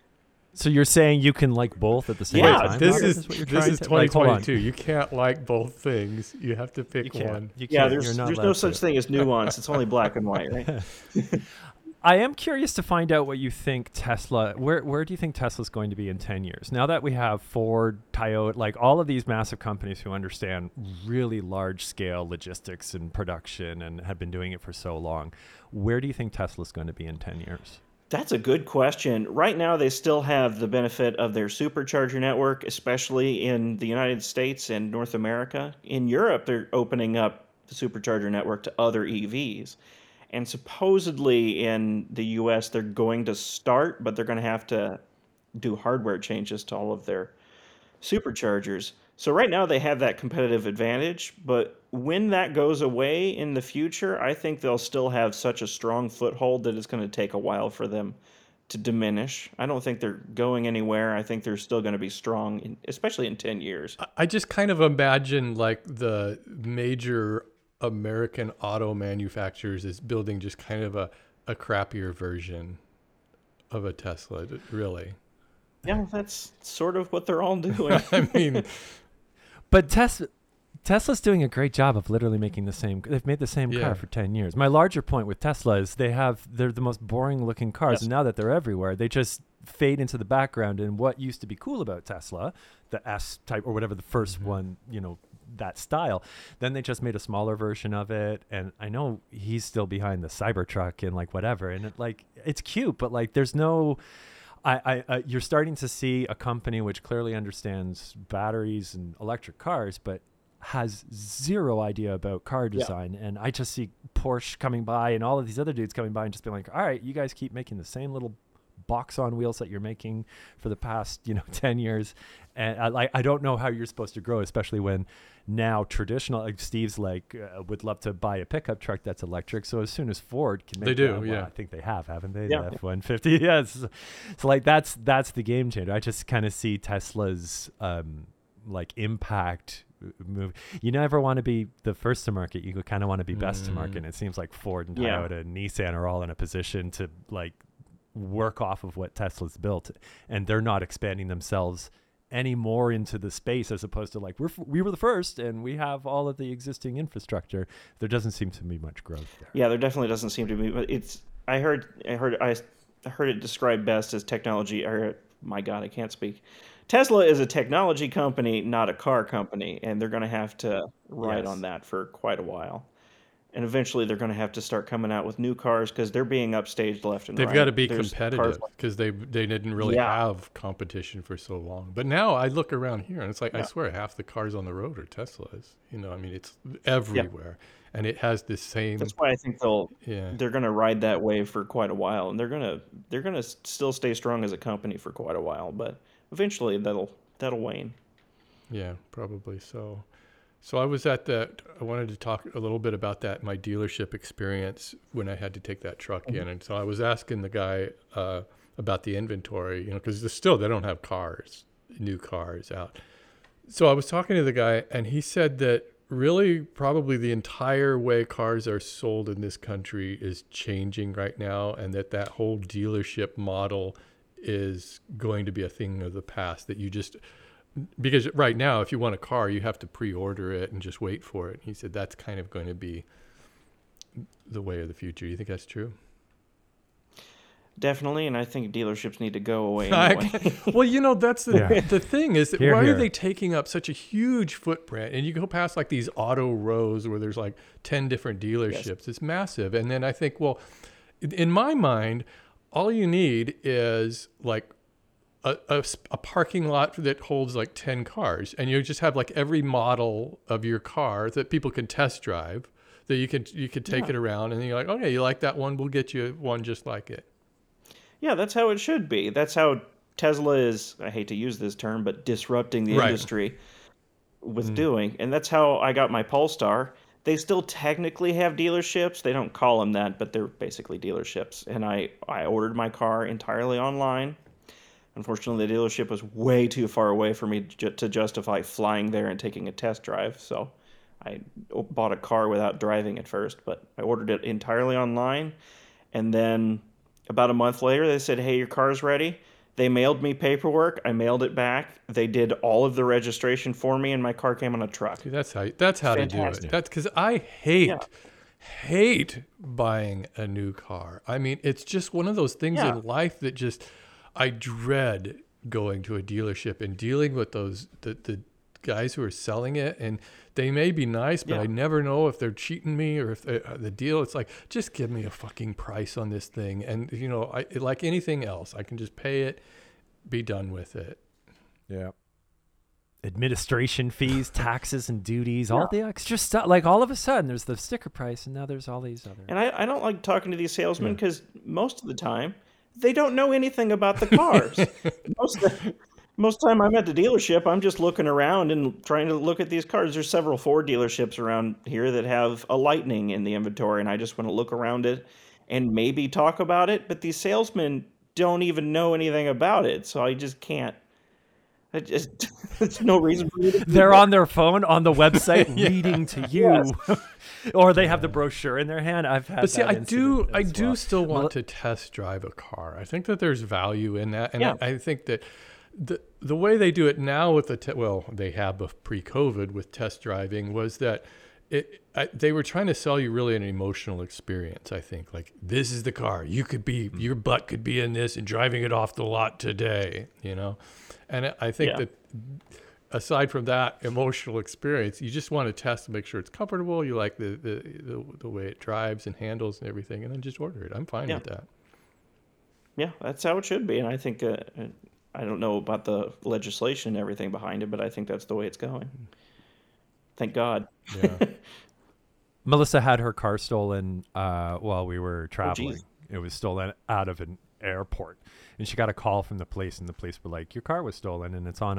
So you're saying you can like both at the same time? This Robert? is what you're trying to- 2022. You can't like both things. You have to pick one. You Yeah, can't. there's You're not no allowed such to. thing as nuance. It's only black and white, right? I am curious to find out what you think Tesla, where do you think Tesla's going to be in 10 years? Now that we have Ford, Toyota, like all of these massive companies who understand really large scale logistics and production and have been doing it for so long, where do you think Tesla's going to be in 10 years? That's a good question. Right now, they still have the benefit of their supercharger network, especially in the United States and North America. In Europe, they're opening up the supercharger network to other EVs. And supposedly in the US, they're going to start, but they're going to have to do hardware changes to all of their superchargers. So right now they have that competitive advantage, but when that goes away in the future, I think they'll still have such a strong foothold that it's going to take a while for them to diminish. I don't think they're going anywhere. I think they're still going to be strong, especially in 10 years. I just kind of imagine like the major American auto manufacturers is building just kind of a crappier version of a Tesla, really. Yeah, that's sort of what they're all doing. I mean, But Tesla's doing a great job of literally making the same. They've made the same car for 10 years. My larger point with Tesla is they're the most boring looking cars. Yes. And now that they're everywhere, they just fade into the background. And what used to be cool about Tesla, the S type or whatever the first one, that style, then they just made a smaller version of it. And I know he's still behind the Cybertruck and like whatever. And it's cute, but like there's no. You're starting to see a company which clearly understands batteries and electric cars, but has zero idea about car design. And I just see Porsche coming by and all of these other dudes coming by and just being like, all right, you guys keep making the same little box on wheels that you're making for the past 10 years. And I don't know how you're supposed to grow, especially when now traditional, like Steve's would love to buy a pickup truck that's electric. So as soon as Ford can make They do, that, yeah. I think they have, haven't they? Yeah. The F-150. Yes. So like that's the game changer. I just kind of see Tesla's impact move. You never want to be the first to market. You kind of want to be best to market. And it seems like Ford and Toyota and Nissan are all in a position to work off of what Tesla's built, and they're not expanding themselves any more into the space as opposed to we were the first and we have all of the existing infrastructure. There doesn't seem to be much growth there. Yeah, there definitely doesn't seem to be. But I heard it described best as technology. Or my God, I can't speak. Tesla is a technology company, not a car company, and they're going to have to ride on Yes. that for quite a while. And eventually they're going to have to start coming out with new cars because they're being upstaged left and They've got to right. be There's cars competitive like, because they didn't really yeah, have competition for so long. But now I look around here and it's like I yeah, swear half the cars on the road are Teslas. I mean it's yeah. everywhere, and it has the That's same. why I think Yeah, they're going to ride that wave for quite a while, and they're going to still stay strong as a company for quite a while, but eventually that'll wane. yeah, probably so. So I was at that. I wanted to talk a little bit about that, my dealership experience when I had to take that truck in. And so I was asking the guy about the inventory, because they don't have new cars out. So I was talking to the guy, and he said that really probably the entire way cars are sold in this country is changing right now, and that whole dealership model is going to be a thing of the past, that you just because right now, if you want a car, you have to pre-order it and just wait for it. He said that's kind of going to be the way of the future. You think that's true? Definitely, and I think dealerships need to go away anyway. Well, that's the thing is that Here, why here. are they taking up such a huge footprint? And you go past like these auto rows where there's like 10 different dealerships. Yes. It's massive. And then I think, well, in my mind, all you need is like a parking lot that holds like 10 cars, and you just have like every model of your car that people can test drive, that you could take Yeah. it around, and you're like, okay, you like that one, we'll get you one just like it. Yeah, that's how it should be. That's how Tesla is, I hate to use this term, but disrupting the Right. industry with doing. And that's how I got my Polestar. They still technically have dealerships. They don't call them that, but they're basically dealerships. And I ordered my car entirely online. Unfortunately, the dealership was way too far away for me to justify flying there and taking a test drive. So I bought a car without driving it first, but I ordered it entirely online. And then about a month later, they said, hey, your car's ready. They mailed me paperwork. I mailed it back. They did all of the registration for me, and my car came on a truck. See, that's how to do it. Fantastic. That's because I Yeah. hate buying a new car. I mean, it's just one of those things Yeah. in life that just I dread going to a dealership and dealing with the guys who are selling it, and they may be nice, but Yeah. I never know if they're cheating me or if the deal. It's like, just give me a fucking price on this thing, and like anything else, I can just pay it, be done with it. Yeah. Administration fees, taxes and duties, all the extra stuff. Like all of a sudden there's the sticker price, and now there's all these other. And I don't like talking to these salesmen because most of the time, they don't know anything about the cars. Most of the time I'm at the dealership, I'm just looking around and trying to look at these cars. There's several Ford dealerships around here that have a Lightning in the inventory, and I just want to look around it and maybe talk about it. But these salesmen don't even know anything about it, so I just can't. There's no reason for me to do They're that. on their phone on the website reading to you. Yes. Or they have the brochure in their hand. I've had But see, that incident I as do well. still want to test drive a car. I think that there's value in that, and Yeah. I think that the way they do it now with they have pre-COVID with test driving was that they were trying to sell you really an emotional experience. I think like, this is the car you could be, your butt could be in this and driving it off the lot today, and I think Yeah. that. Aside from that emotional experience, you just want to test to make sure it's comfortable. You like the way it drives and handles and everything, and then just order it. I'm fine Yeah. with that. Yeah, that's how it should be. And I think, I don't know about the legislation and everything behind it, but I think that's the way it's going. Thank God. Yeah. Melissa had her car stolen while we were traveling. geez. It was stolen out of an airport, and she got a call from the police, and the police were like, "Your car was stolen, and it's in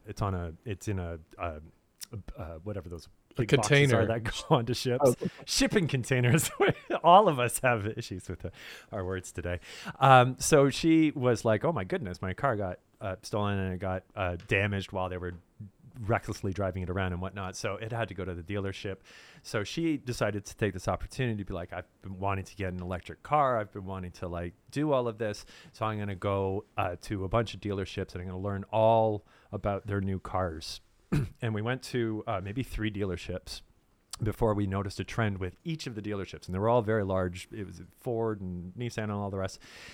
a whatever those big boxes container. are that go onto ships, shipping containers." All of us have issues with our words today. So she was like, "Oh my goodness, my car got stolen, and it got damaged while they were recklessly driving it around and whatnot." So it had to go to the dealership. So she decided to take this opportunity to be like, I've been wanting to get an electric car. I've been wanting to like do all of this. So I'm going to go to a bunch of dealerships, and I'm going to learn all about their new cars. And we went to maybe 3 dealerships before we noticed a trend with each of the dealerships. And they were all very large. It was Ford and Nissan and all the rest.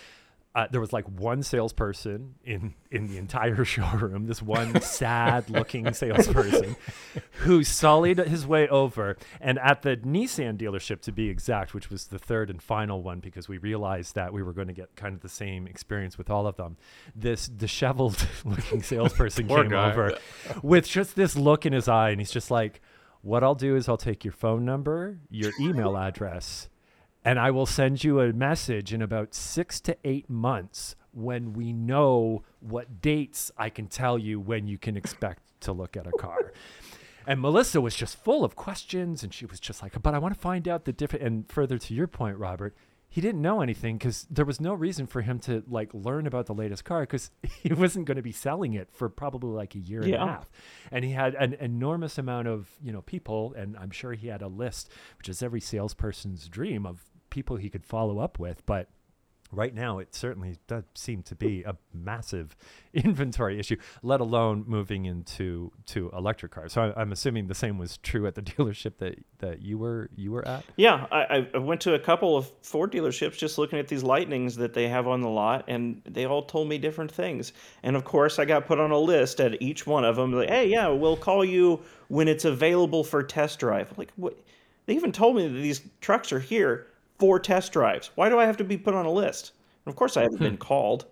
there was like one salesperson in the entire showroom, this one sad-looking salesperson who sullied his way over. And at the Nissan dealership, to be exact, which was the third and final one, because we realized that we were going to get kind of the same experience with all of them, this disheveled-looking salesperson came over with just this look in his eye, and he's just like, what I'll do is I'll take your phone number, your email address, and I will send you a message in about 6 to 8 months when we know what dates I can tell you when you can expect to look at a car. And Melissa was just full of questions, and she was just like, but I want to find out the different. And further to your point, Robert, he didn't know anything because there was no reason for him to like learn about the latest car because he wasn't going to be selling it for probably like a year and a half. And he had an enormous amount of, people, and I'm sure he had a list, which is every salesperson's dream, of people he could follow up with. But right now it certainly does seem to be a massive inventory issue, let alone moving into electric cars. So I'm assuming the same was true at the dealership that you were at. Yeah, I went to a couple of Ford dealerships just looking at these Lightnings that they have on the lot, and they all told me different things. And of course I got put on a list at each one of them, like, hey, yeah, we'll call you when it's available for test drive. I'm like, what? They even told me that these trucks are here for test drives. Why do I have to be put on a list? And of course I haven't been called.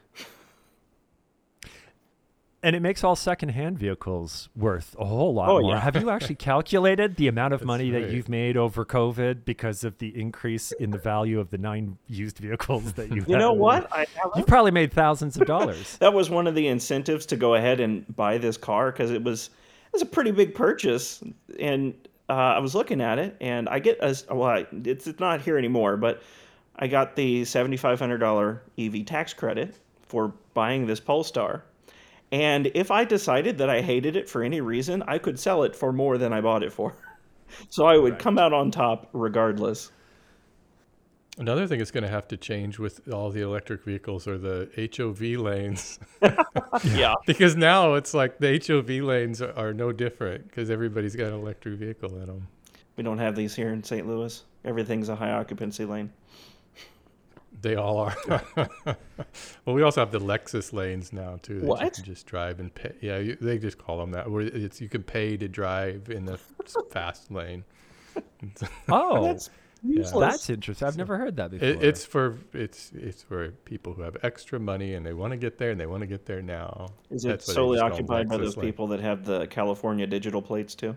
And it makes all secondhand vehicles worth a whole lot more. Yeah. Have you actually calculated the amount of money that you've made over COVID because of the increase in the value of the 9 used vehicles that you have? You know what? I haven't. You probably made thousands of dollars. That was one of the incentives to go ahead and buy this car because it was a pretty big purchase. And I was looking at it, and I get it's not here anymore, but I got the $7,500 EV tax credit for buying this Polestar. And if I decided that I hated it for any reason, I could sell it for more than I bought it for. So I would come out on top regardless. Another thing that's going to have to change with all the electric vehicles are the HOV lanes. Yeah. Because now it's like the HOV lanes are no different because everybody's got an electric vehicle in them. We don't have these here in St. Louis. Everything's a high occupancy lane. They all are. Well, we also have the Lexus lanes now too. That you can just drive and pay. Yeah, they just call them that. Where you can pay to drive in the fast lane. Oh, that's useless. That's interesting. I've never heard that before. It's for people who have extra money and they want to get there and they want to get there now. Is it solely occupied by those people that have the California digital plates too?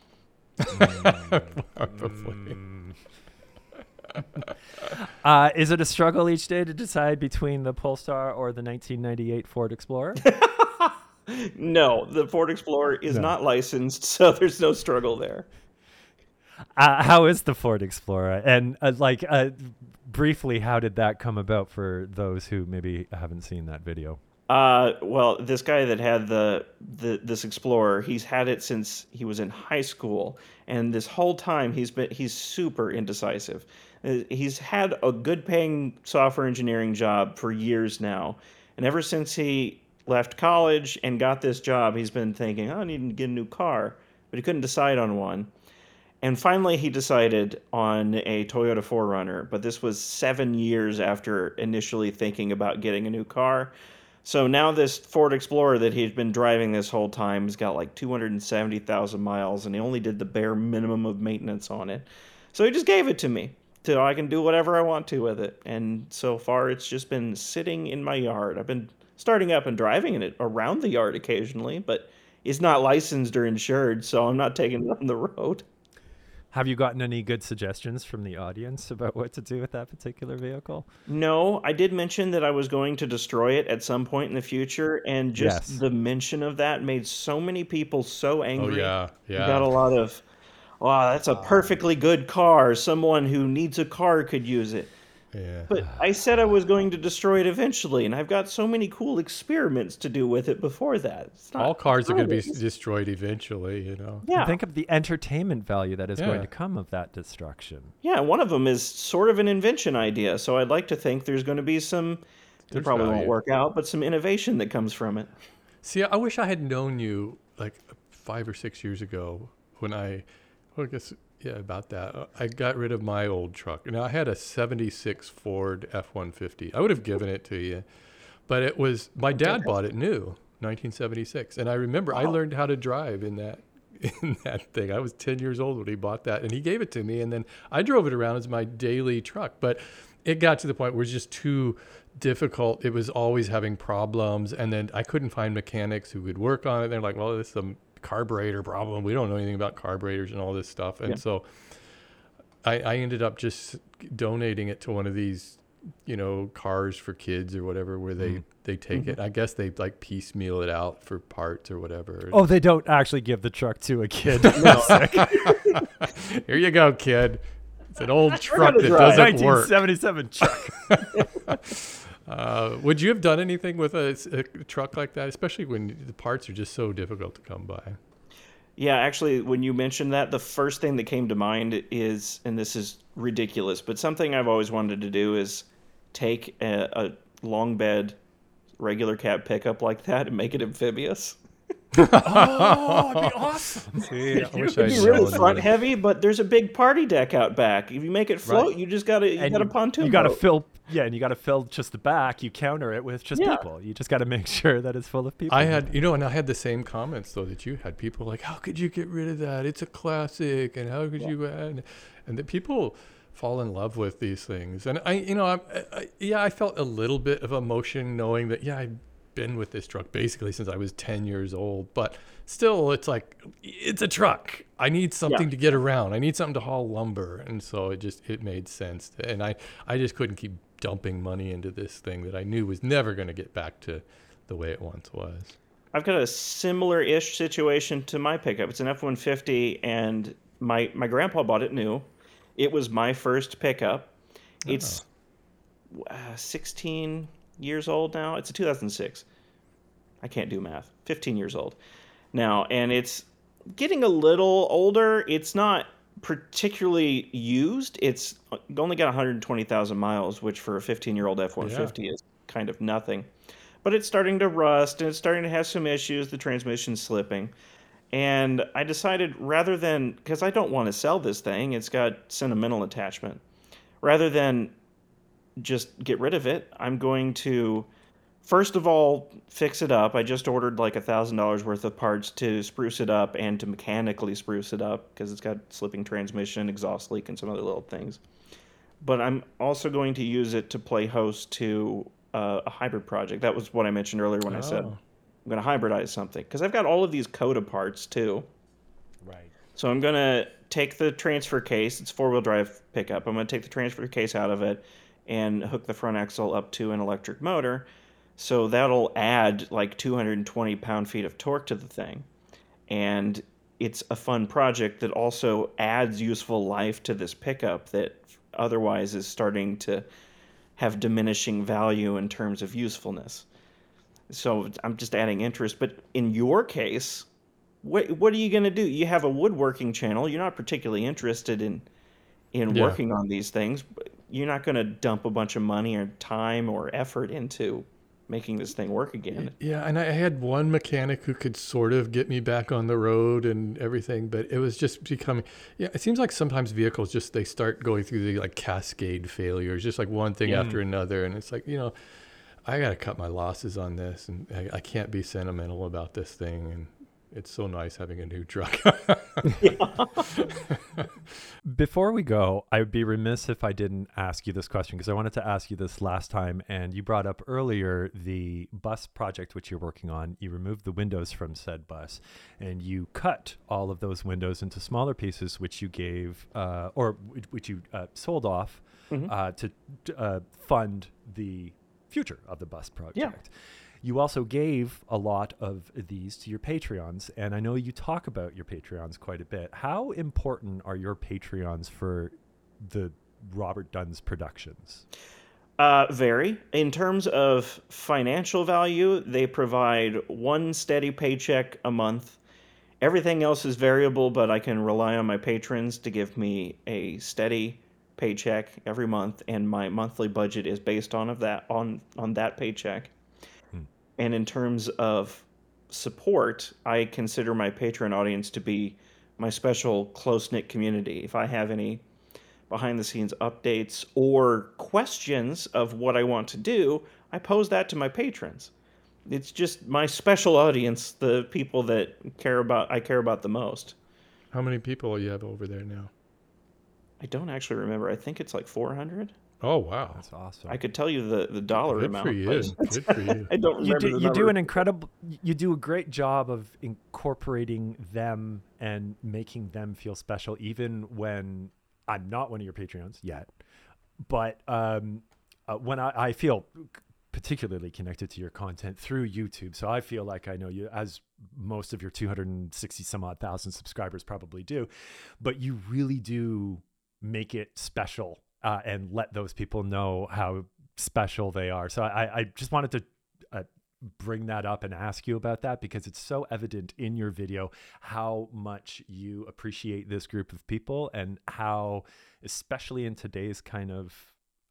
Probably. Is it a struggle each day to decide between the Polestar or the 1998 Ford Explorer? No, the Ford Explorer is not licensed, so there's no struggle there. How is the Ford Explorer? And briefly, how did that come about for those who maybe haven't seen that video? Well, this guy that had this Explorer, he's had it since he was in high school, and this whole time he's super indecisive. He's had a good-paying software engineering job for years now, and ever since he left college and got this job, he's been thinking, I need to get a new car, but he couldn't decide on one. And finally, he decided on a Toyota 4Runner, but this was 7 years after initially thinking about getting a new car. So now this Ford Explorer that he'd been driving this whole time has got like 270,000 miles, and he only did the bare minimum of maintenance on it. So he just gave it to me, so I can do whatever I want to with it. And so far, it's just been sitting in my yard. I've been starting up and driving it around the yard occasionally, but it's not licensed or insured, so I'm not taking it on the road. Have you gotten any good suggestions from the audience about what to do with that particular vehicle? No, I did mention that I was going to destroy it at some point in the future, and just the mention of that made so many people so angry. Oh, yeah. You got a lot of, wow, that's a perfectly good car. Someone who needs a car could use it. Yeah. But I said I was going to destroy it eventually, and I've got so many cool experiments to do with it before that. All cars are going to be destroyed eventually, Yeah. And think of the entertainment value that is going to come of that destruction. Yeah, one of them is sort of an invention idea, so I'd like to think there's going to be some, it probably won't work out, but some innovation that comes from it. See, I wish I had known you like 5 or 6 years ago when Yeah, about that. I got rid of my old truck. Now, I had a 76 Ford F-150. I would have given it to you, but it was, my dad bought it new, 1976. And I remember I learned how to drive in that thing. I was 10 years old when he bought that, and he gave it to me, and then I drove it around as my daily truck. But it got to the point where it was just too difficult. It was always having problems, and then I couldn't find mechanics who would work on it. They're like, well, this is some carburetor problem. We don't know anything about carburetors and all this stuff. And so I ended up just donating it to one of these, cars for kids or whatever, where they take it. I guess they like piecemeal it out for parts or whatever. Oh, they don't actually give the truck to a kid. Here you go, kid. It's an old truck that doesn't work. 1977 truck. Would you have done anything with a truck like that, especially when the parts are just so difficult to come by? Yeah, actually, when you mentioned that, the first thing that came to mind is, and this is ridiculous, but something I've always wanted to do is take a long bed regular cab pickup like that and make it amphibious. Oh, it'd be awesome. See, I wish It'd be really front heavy, but there's a big party deck out back. If you make it float, you just got a pontoon. You got to fill, and you got to fill just the back. You counter it with just people. You just got to make sure that it's full of people. I had, and I had the same comments though that you had. People like, how could you get rid of that? It's a classic, and how could you add? And that people fall in love with these things. And I felt a little bit of emotion knowing that I'd been with this truck basically since I was 10 years old, but still it's like, it's a truck. I need something to get around. I need something to haul lumber. And so it made sense. And I just couldn't keep dumping money into this thing that I knew was never going to get back to the way it once was. I've got a similar-ish situation to my pickup. It's an F-150, and my grandpa bought it new. It was my first pickup. It's 16 years old now. It's a 2006. I can't do math. 15 years old now, and it's getting a little older. It's not particularly used. It's only got 120,000 miles, which for a 15-year-old F-150 is kind of nothing. But it's starting to rust, and it's starting to have some issues. The transmission's slipping. And I decided, rather than, because I don't want to sell this thing, it's got sentimental attachment. Rather than just get rid of it, I'm going to, first of all, fix it up. I just ordered like $1,000 worth of parts to spruce it up and to mechanically spruce it up because it's got slipping transmission, exhaust leak, and some other little things. But I'm also going to use it to play host to a hybrid project. That was what I mentioned earlier when I said I'm going to hybridize something, because I've got all of these Coda parts too. Right. So I'm going to take the transfer case. It's 4-wheel drive pickup. I'm going to take the transfer case out of it and hook the front axle up to an electric motor. So that'll add like 220 pound-feet of torque to the thing. And it's a fun project that also adds useful life to this pickup that otherwise is starting to have diminishing value in terms of usefulness. So I'm just adding interest. But in your case, what are you going to do? You have a woodworking channel. You're not particularly interested in working on these things. You're not going to dump a bunch of money or time or effort into making this thing work again. Yeah, and I had one mechanic who could sort of get me back on the road and everything, but it was just becoming, it seems like sometimes vehicles just, they start going through the like cascade failures, just like one thing after another. And it's like, I got to cut my losses on this, and I can't be sentimental about this thing. And it's so nice having a new truck. Before we go, I would be remiss if I didn't ask you this question, because I wanted to ask you this last time, and you brought up earlier the bus project which you're working on. You removed the windows from said bus, and you cut all of those windows into smaller pieces, which you gave, or which you sold off to fund the future of the bus project. Yeah. You also gave a lot of these to your Patreons, and I know you talk about your Patreons quite a bit. How important are your Patreons for the Robert Dunn's productions? Very. In terms of financial value, they provide one steady paycheck a month. Everything else is variable, but I can rely on my patrons to give me a steady paycheck every month, and my monthly budget is based on that paycheck. And in terms of support, I consider my Patreon audience to be my special close-knit community. If I have any behind-the-scenes updates or questions of what I want to do, I pose that to my patrons. It's just my special audience, the people that I care about the most. How many people you have over there now? I don't actually remember. I think it's like 400. Oh, wow. That's awesome. I could tell you the dollar Good amount. for you. Good for you. I don't remember you do a great job of incorporating them and making them feel special, even when I'm not one of your Patreons yet. But when I feel particularly connected to your content through YouTube. So I feel like I know you, as most of your 260 some odd thousand subscribers probably do, but you really do make it special and let those people know how special they are. So I just wanted to bring that up and ask you about that, because it's so evident in your video how much you appreciate this group of people, and how, especially in today's kind of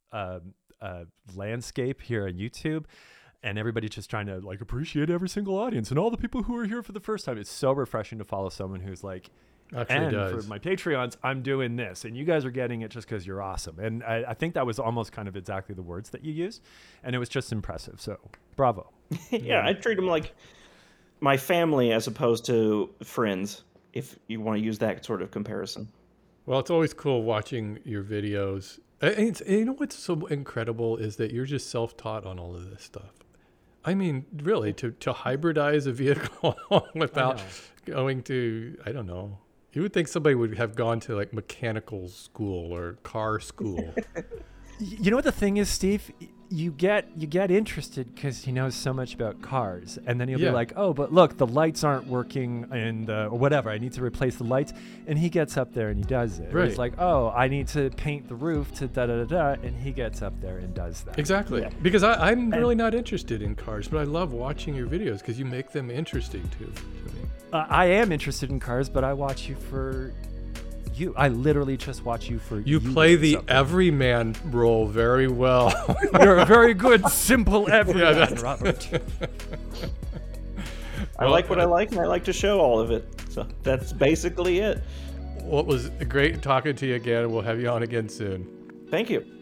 landscape here on YouTube, and everybody just trying to like appreciate every single audience and all the people who are here for the first time. It's so refreshing to follow someone who's like, for my Patreons, I'm doing this, and you guys are getting it just because you're awesome. And I think that was almost kind of exactly the words that you used, and it was just impressive. So bravo. Yeah, I treat them like my family as opposed to friends, if you want to use that sort of comparison. Well, it's always cool watching your videos. And you know what's so incredible is that you're just self-taught on all of this stuff. I mean, really, to hybridize a vehicle without going to, I don't know. You would think somebody would have gone to like mechanical school or car school. You know what the thing is, Steve? You get interested because he knows so much about cars, and then he'll be like, "Oh, but look, the lights aren't working, and or whatever. I need to replace the lights." And he gets up there and he does it. Right. It's like, "Oh, I need to paint the roof to da da da da," and he gets up there and does that. Exactly. Yeah. Because I'm really not interested in cars, but I love watching your videos because you make them interesting to me. I am interested in cars, but I watch you for you. I literally just watch you for you. You play the everyman role very well. You're a very good, simple everyman, Robert. I like what I like, and I like to show all of it. So that's basically it. Well, it was great talking to you again. We'll have you on again soon. Thank you.